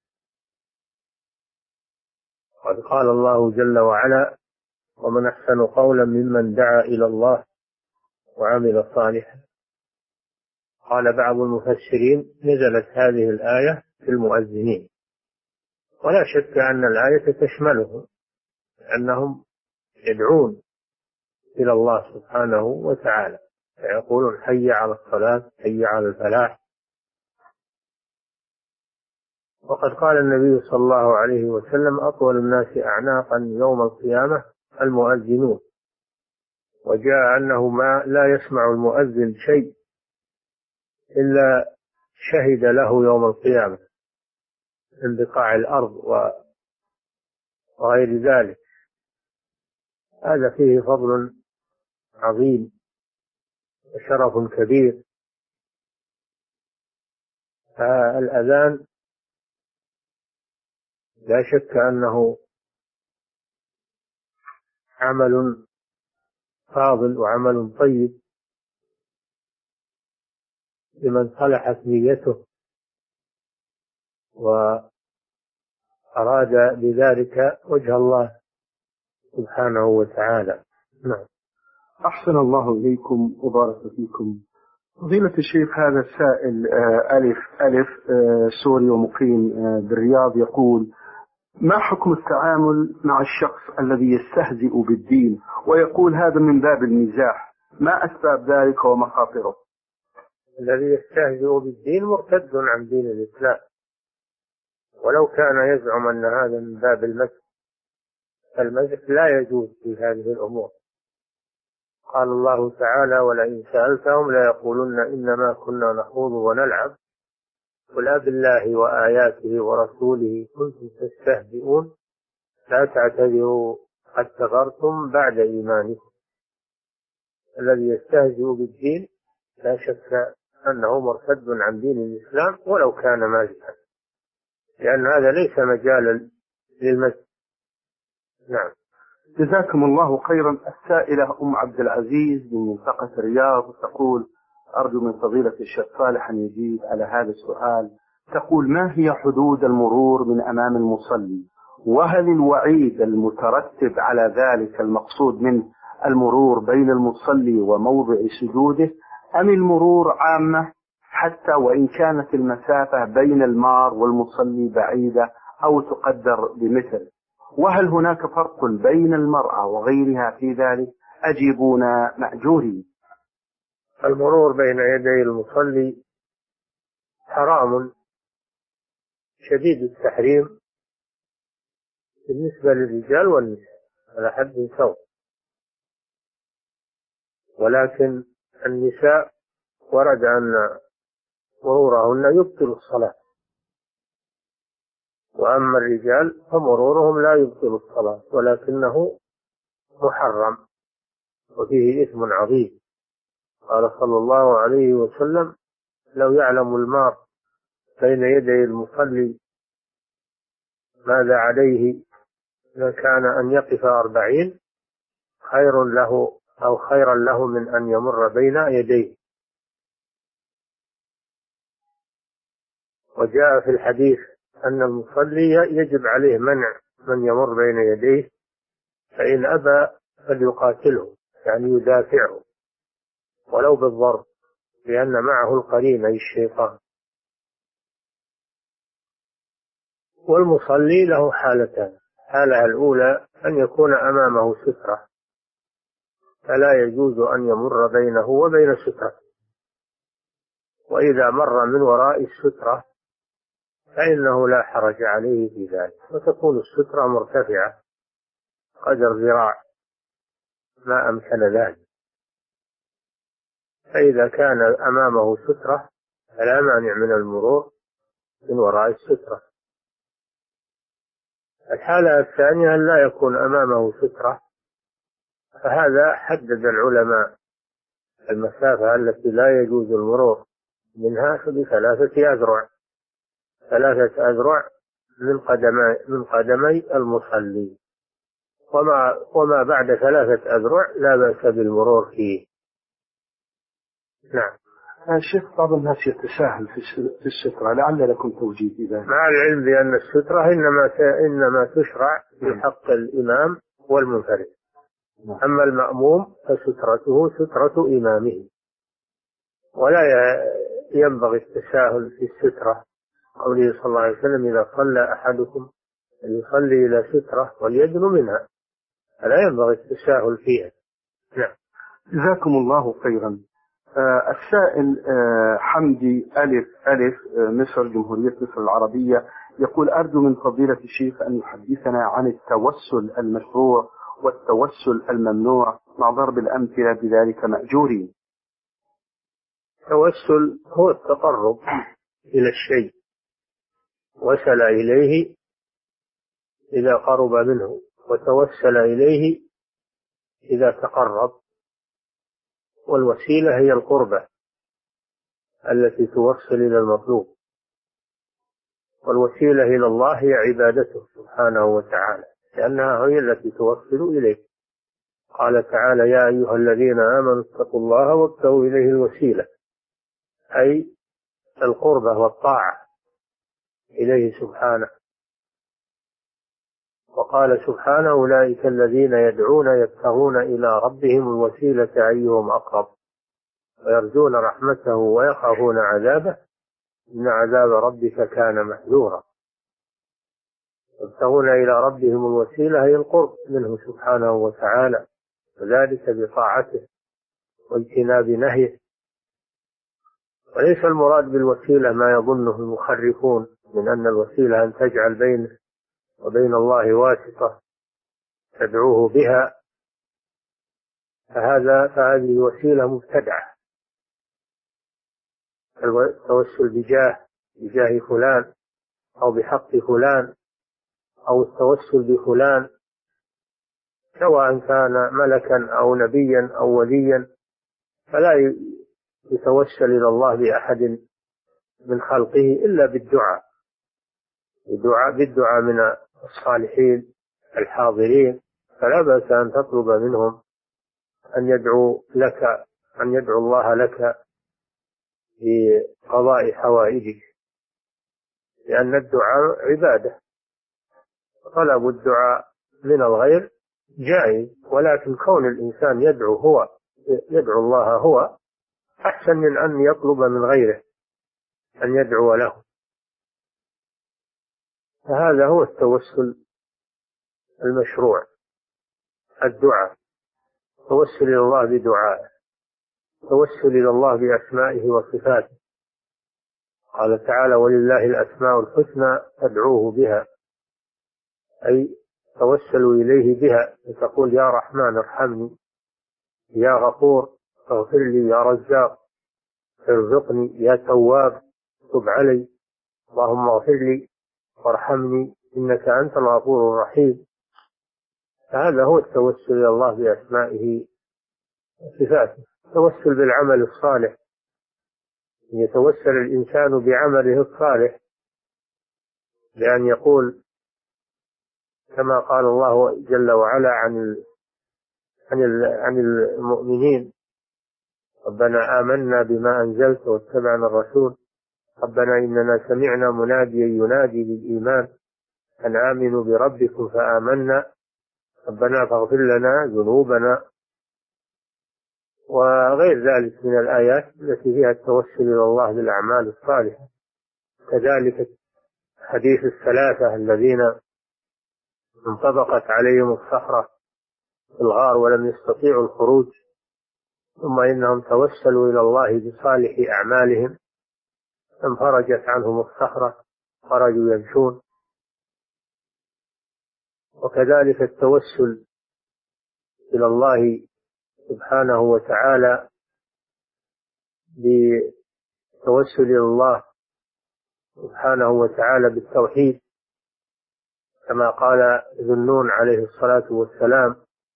قد قال الله جل وعلا: ومن أحسن قولا ممن دعا إلى الله وعمل صالحا. قال بعض المفسرين: نزلت هذه الآية في المؤذنين، ولا شك أن الآية تشملهم، أنهم يدعون إلى الله سبحانه وتعالى، فيقولون: حي على الصلاة، حي على الفلاح. وقد قال النبي صلى الله عليه وسلم: أطول الناس أعناقا يوم القيامة المؤذنون. وجاء أنه ما لا يسمع المؤذن شيء إلا شهد له يوم القيامة من بقاع الأرض وغير ذلك. هذا فيه فضل عظيم وشرف كبير. فالأذان لا شك أنه عمل فاضل وعمل طيب لمن صلحت نيته وأراد بذلك وجه الله سبحانه وتعالى. نعم. أحسن الله إليكم وبارك فيكم. فضيلة الشيخ، هذا السائل ألف ألف سوري ومقيم بالرياض يقول: ما حكم التعامل مع الشخص الذي يستهزئ بالدين ويقول هذا من باب المزاح؟ ما أسباب ذلك ومخاطره؟ الذي يستهزئ بالدين مرتد عن دين الإسلام، ولو كان يزعم أن هذا من باب المزح، المزح لا يجوز في هذه الأمور. قال الله تعالى: ولئن سألتهم ليقولن إنما كنا نخوض ونلعب قل أب الله وآياته ورسوله كنتم تستهزئون لا تعتذروا قد كفرتم بعد إيمانكم. الذي يستهزئ بالدين لا شك أنه مرتد عن دين الإسلام ولو كان مازحا، لأن هذا ليس مجالا للمزح. نعم. جزاكم الله خيرا. السائلة أم عبد العزيز من منطقة الرياض تقول: أرجو من فضيلة الشيخ صالح أن يجيب على هذا السؤال. تقول: ما هي حدود المرور من أمام المصلي؟ وهل الوعيد المترتب على ذلك المقصود منه المرور بين المصلي وموضع سجوده، أم المرور عامة حتى وإن كانت المسافة بين المار والمصلي بعيدة أو تقدر بمثل؟ وهل هناك فرق بين المرأة وغيرها في ذلك؟ أجيبونا مأجورين. المرور بين يدي المصلي حرام شديد التحريم بالنسبة للرجال والنساء على حد سواء، ولكن النساء ورد أن مرورهن يبطل الصلاة، وأما الرجال فمرورهم لا يبطل الصلاة ولكنه محرم وفيه إثم عظيم. قال صلى الله عليه وسلم: لو يعلم المار بين يدي المصلي ماذا عليه لكان أن يقف أربعين خير له أو خيرا له من أن يمر بين يديه. وجاء في الحديث أن المصلي يجب عليه منع من يمر بين يديه، فإن أبى فليقاتله، يعني يدافعه ولو بالضرب، لأن معه القرين أي الشيطان. والمصلي له حالتان: حالة الأولى أن يكون أمامه سترة فلا يجوز أن يمر بينه وبين سترة، وإذا مر من وراء السترة فإنه لا حرج عليه في ذلك، وتكون السترة مرتفعة قدر ذراع ما أمكن ذلك. فإذا كان أمامه سترة فلا مانع من المرور من وراء السترة. الحالة الثانية أن لا يكون أمامه سترة، فهذا حدد العلماء المسافة التي لا يجوز المرور منها بثلاثة أذرع، ثلاثة أذرع من قدمي من قدمي المصلي، وما, وما بعد ثلاثة أذرع لا بأس بالمرور فيه. نعم. الشيخ بعض الناس يتساهل في السترة، لعل لكم توجيه في ذلك. مع العلم بأن السترة إنما إنما تشرع في حق الإمام والمنفرد. أما المأموم فسترته سترة إمامه، ولا ينبغي التساهل في السترة. قوله صلى الله عليه وسلم: إذا صلى أحدكم يصلي إلى سترة وليدن منها، فلا ينبغي التساهل فيها. نعم. جزاكم الله خيرا. آه السائل آه حمدي ألف ألف آه مصر، جمهورية مصر العربية، يقول: أرجو من فضيلة الشيخ أن يحدثنا عن التوسل المشروع والتوسل الممنوع مع ضرب الأمثلة بذلك مأجورين. التوسل هو التقرب إلى الشيء، وصل إليه إذا قرب منه، وتوسل إليه إذا تقرب، والوسيلة هي القربة التي توصل إلى المطلوب، والوسيلة إلى الله هي عبادته سبحانه وتعالى، لأنها هي التي توصل إليه. قال تعالى: يا أيها الذين آمنوا اتقوا الله وابتغوا إليه الوسيلة، أي القربة والطاعة إليه سبحانه. وقال سبحانه: أولئك الذين يدعون يبتغون إلى ربهم الوسيلة أيهم أقرب ويرجون رحمته ويخافون عذابه إن عذاب ربك كان محذورا. يبتغون إلى ربهم الوسيلة هي القرب منه سبحانه وتعالى، وذلك بطاعته واجتناب نهيه. وليس المراد بالوسيلة ما يظنه المخرفون من أن الوسيلة أن تجعل بينه وبين الله واسطة تدعوه بها، فهذا فهذه وسيلة مبتدعة. التوسل بجاه بجاه فلان أو بحق فلان أو التوسل بفلان، سواء كان ملكا أو نبيا أو وليا، فلا يتوسل إلى الله بأحد من خلقه إلا بالدعاء بالدعاء, بالدعاء من الصالحين الحاضرين. فلا بأس أن تطلب منهم أن يدعو لك أن يدعو الله لك بقضاء حوائجك، لأن الدعاء عبادة، طلب الدعاء من الغير جائز، ولكن كون الإنسان يدعو هو يدعو الله هو أحسن من أن يطلب من غيره أن يدعو له. فهذا هو التوسل المشروع، الدعاء، توسل إلى الله بدعائه، توسل إلى الله بأسمائه وصفاته. قال تعالى: ولله الأسماء الحسنى فادعوه بها، أي توسلوا إليه بها، تقول: يا رحمن ارحمني، يا غفور اغفر لي، يا رزاق ارزقني، يا تواب تب علي، اللهم اغفر لي وارحمني إنك أنت الغفور الرحيم. فهذا هو التوسل إلى الله بأسمائه وصفاته. التوسل بالعمل الصالح، يتوسل الإنسان بعمله الصالح بأن يقول كما قال الله جل وعلا عن عن المؤمنين: ربنا آمنا بما أنزلت واتبعنا الرسول ربنا إننا سمعنا مناديا ينادي للإيمان أن آمنوا بربكم فآمنا ربنا فاغفر لنا ذنوبنا، وغير ذلك من الآيات التي فيها التوسل إلى الله بالأعمال الصالحة. كذلك حديث الثلاثة الذين انطبقت عليهم الصخرة في الغار ولم يستطيعوا الخروج، ثم إنهم توسلوا إلى الله بصالح أعمالهم فانفرجت عنهم الصخرة خرجوا يمشون. وكذلك التوسل إلى الله سبحانه وتعالى بالتوسل إلى الله سبحانه وتعالى بالتوحيد، كما قال ذو النون عليه الصلاة والسلام: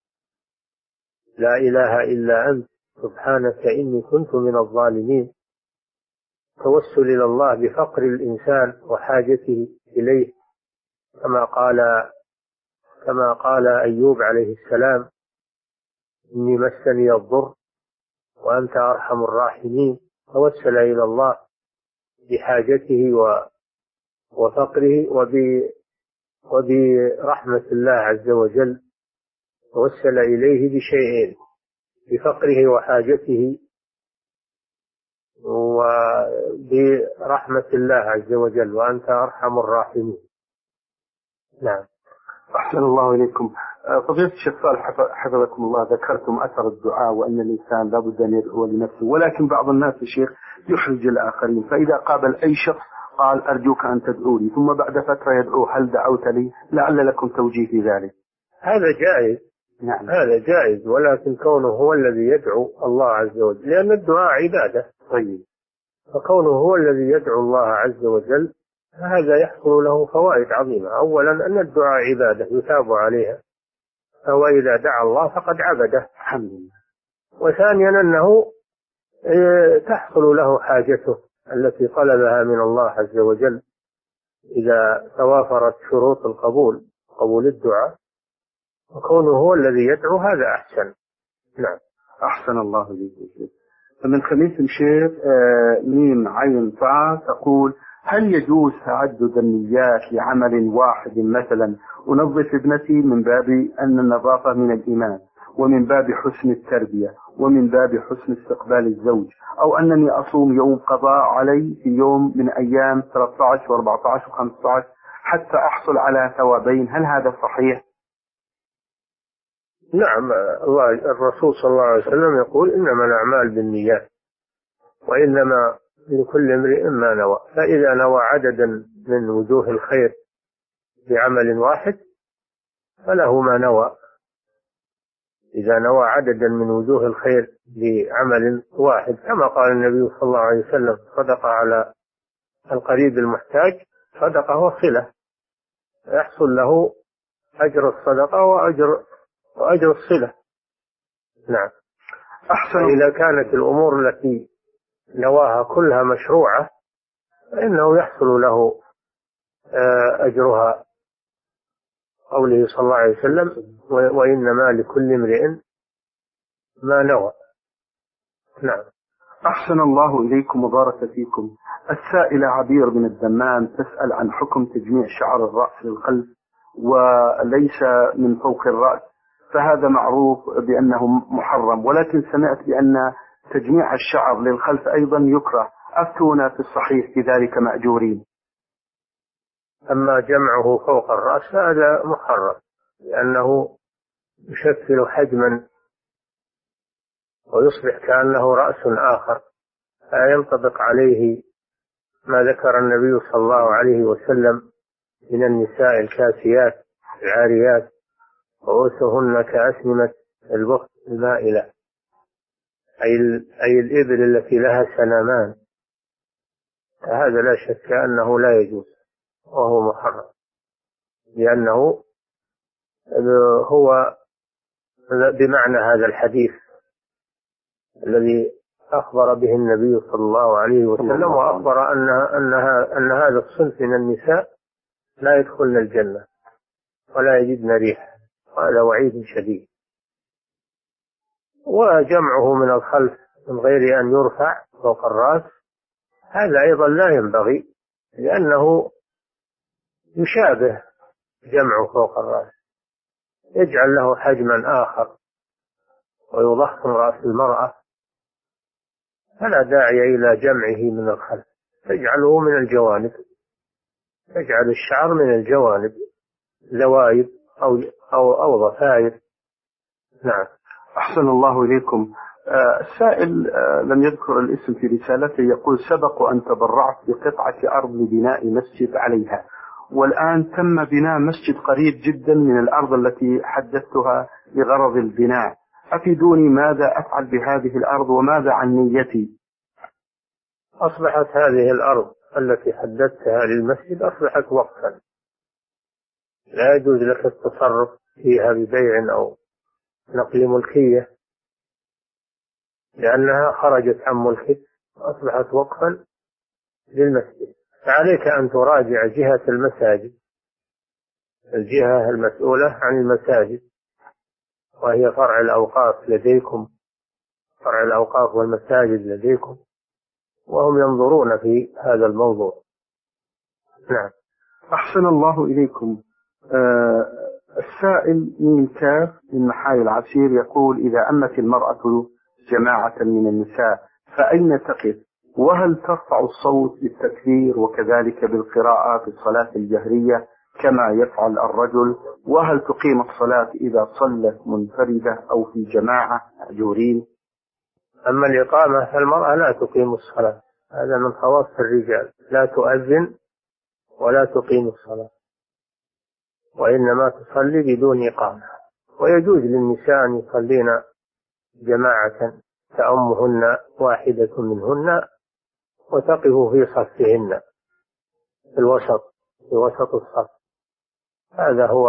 لا إله إلا أنت سبحانك إني كنت من الظالمين. توسل إلى الله بفقر الإنسان وحاجته إليه، كما قال كما قال أيوب عليه السلام: إني مسني الضر وأنت أرحم الراحمين. توسل إلى الله بحاجته وفقره وبرحمة الله عز وجل، توسل إليه بشيئين: بفقره وحاجته وبرحمة الله عز وجل، وأنت أرحم الراحمين. نعم. أحسن الله إليكم. فضيلة الشيخ صالح حفظكم الله، ذكرتم أثر الدعاء وأن الإنسان لابد أن يدعو لنفسه، ولكن بعض الناس يا شيخ يحرج الآخرين، فإذا قابل أي شخص قال أرجوك أن تدعو لي، ثم بعد فترة يدعو هل دعوت لي؟ لعل لكم توجيه في ذلك. هذا جائز. نعم. هذا جائز، ولكن كونه هو الذي يدعو الله عز وجل، لأن الدعاء عبادة. طيب. فكونه هو الذي يدعو الله عز وجل هذا يحصل له فوائد عظيمة. أولا أن الدعاء عبادة يثاب عليها، فهو إذا دعا الله فقد عبده. الحمد لله. وثانيا أنه تحصل له حاجته التي طلبها من الله عز وجل إذا توافرت شروط القبول، قبول الدعاء، وكونه هو الذي يدعو هذا أحسن. نعم. أحسن الله إليك. فمن خميس الشيخ ميم عين فا تقول: هل يجوز تعدد النيات لعمل واحد؟ مثلا أنظف ابنتي من باب أن النظافة من الإيمان، ومن باب حسن التربية، ومن باب حسن استقبال الزوج، أو أنني أصوم يوم قضاء علي في يوم من أيام ثلاثة عشر وأربعة عشر وخمسة عشر حتى أحصل على ثوابين، هل هذا صحيح؟ نعم. الله الرسول صلى الله عليه وسلم يقول: إنما الأعمال بالنيات وإنما لكل امرئ ما نوى. فإذا نوى عددا من وجوه الخير بعمل واحد فله ما نوى. إذا نوى عددا من وجوه الخير بعمل واحد، كما قال النبي صلى الله عليه وسلم: صدق على القريب المحتاج صدقة وصلة، يحصل له أجر الصدقة وأجر وأجر الصلة. نعم. أحسن. إذا كانت الأمور التي نواها كلها مشروعة فإنه يحصل له أجرها. قوله صلى الله عليه وسلم: وإنما لكل امرئ ما نوى. نعم. أحسن الله إليكم وبارك فيكم. السائلة عبير بن الدمام تسأل عن حكم تجميع شعر الرأس للخلف وليس من فوق الرأس، فهذا معروف بأنه محرم، ولكن سمعت بأن تجميع الشعر للخلف أيضا يكره، أفتونا في الصحيح في ذلك مأجورين. أما جمعه فوق الرأس هذا محرم، لأنه يشكل حجما ويصبح كأنه رأس آخر، فينطبق عليه ما ذكر النبي صلى الله عليه وسلم من النساء الكاسيات العاريات رؤوسهن كأسنمة البخت المائلة، أي الإبل التي لها سنامان. هذا لا شك أنه لا يجوز وهو محرم، لأنه هو بمعنى هذا الحديث الذي أخبر به النبي صلى الله عليه وسلم، وأخبر أن, أنها أن هذا الصنف من النساء لا يدخلن الجنة ولا يجدن ريح، وهذا وعيد شديد. وجمعه من الخلف من غير أن يرفع فوق الرأس هذا أيضا لا ينبغي، لأنه يشابه جمعه فوق الرأس، يجعل له حجما آخر ويضخم رأس المرأة، فلا داعي إلى جمعه من الخلف، تجعله من الجوانب، تجعل الشعر من الجوانب زوائد أو, أو, أو ضفائر. نعم. أحسن الله إليكم. آه السائل آه لم يذكر الاسم في رسالته، يقول: سبق أن تبرعت بقطعة أرض لبناء مسجد عليها، والآن تم بناء مسجد قريب جدا من الأرض التي حددتها لغرض البناء، أفيدوني ماذا أفعل بهذه الأرض وماذا عن نيتي؟ أصبحت هذه الأرض التي حددتها للمسجد أصبحت وقفا، لا يجوز لك التصرف فيها ببيع أو نقل ملكية، لأنها خرجت عن ملكك وأصبحت وقفا للمسجد. فعليك أن تراجع جهة المساجد الجهة المسؤولة عن المساجد، وهي فرع الأوقاف لديكم، فرع الأوقاف والمساجد لديكم، وهم ينظرون في هذا الموضوع. نعم. أحسن الله إليكم. آه السائل من كاف من محاي العسير يقول: إذا أمت المرأة جماعة من النساء فأين تقف؟ وهل ترفع الصوت بالتكبير وكذلك بالقراءة في الصلاة الجهرية كما يفعل الرجل؟ وهل تقيم الصلاة إذا صلت منفردة أو في جماعة مأجورين؟ أما الإقامة فالمرأة لا تقيم الصلاة، هذا من خواص الرجال، لا تؤذن ولا تقيم الصلاة، وإنما تصلي بدون إقامة. ويجوز للنساء أن يصلين جماعة تأمهن واحدة منهن وتقف في صفهن في الوسط في وسط الصف، هذا هو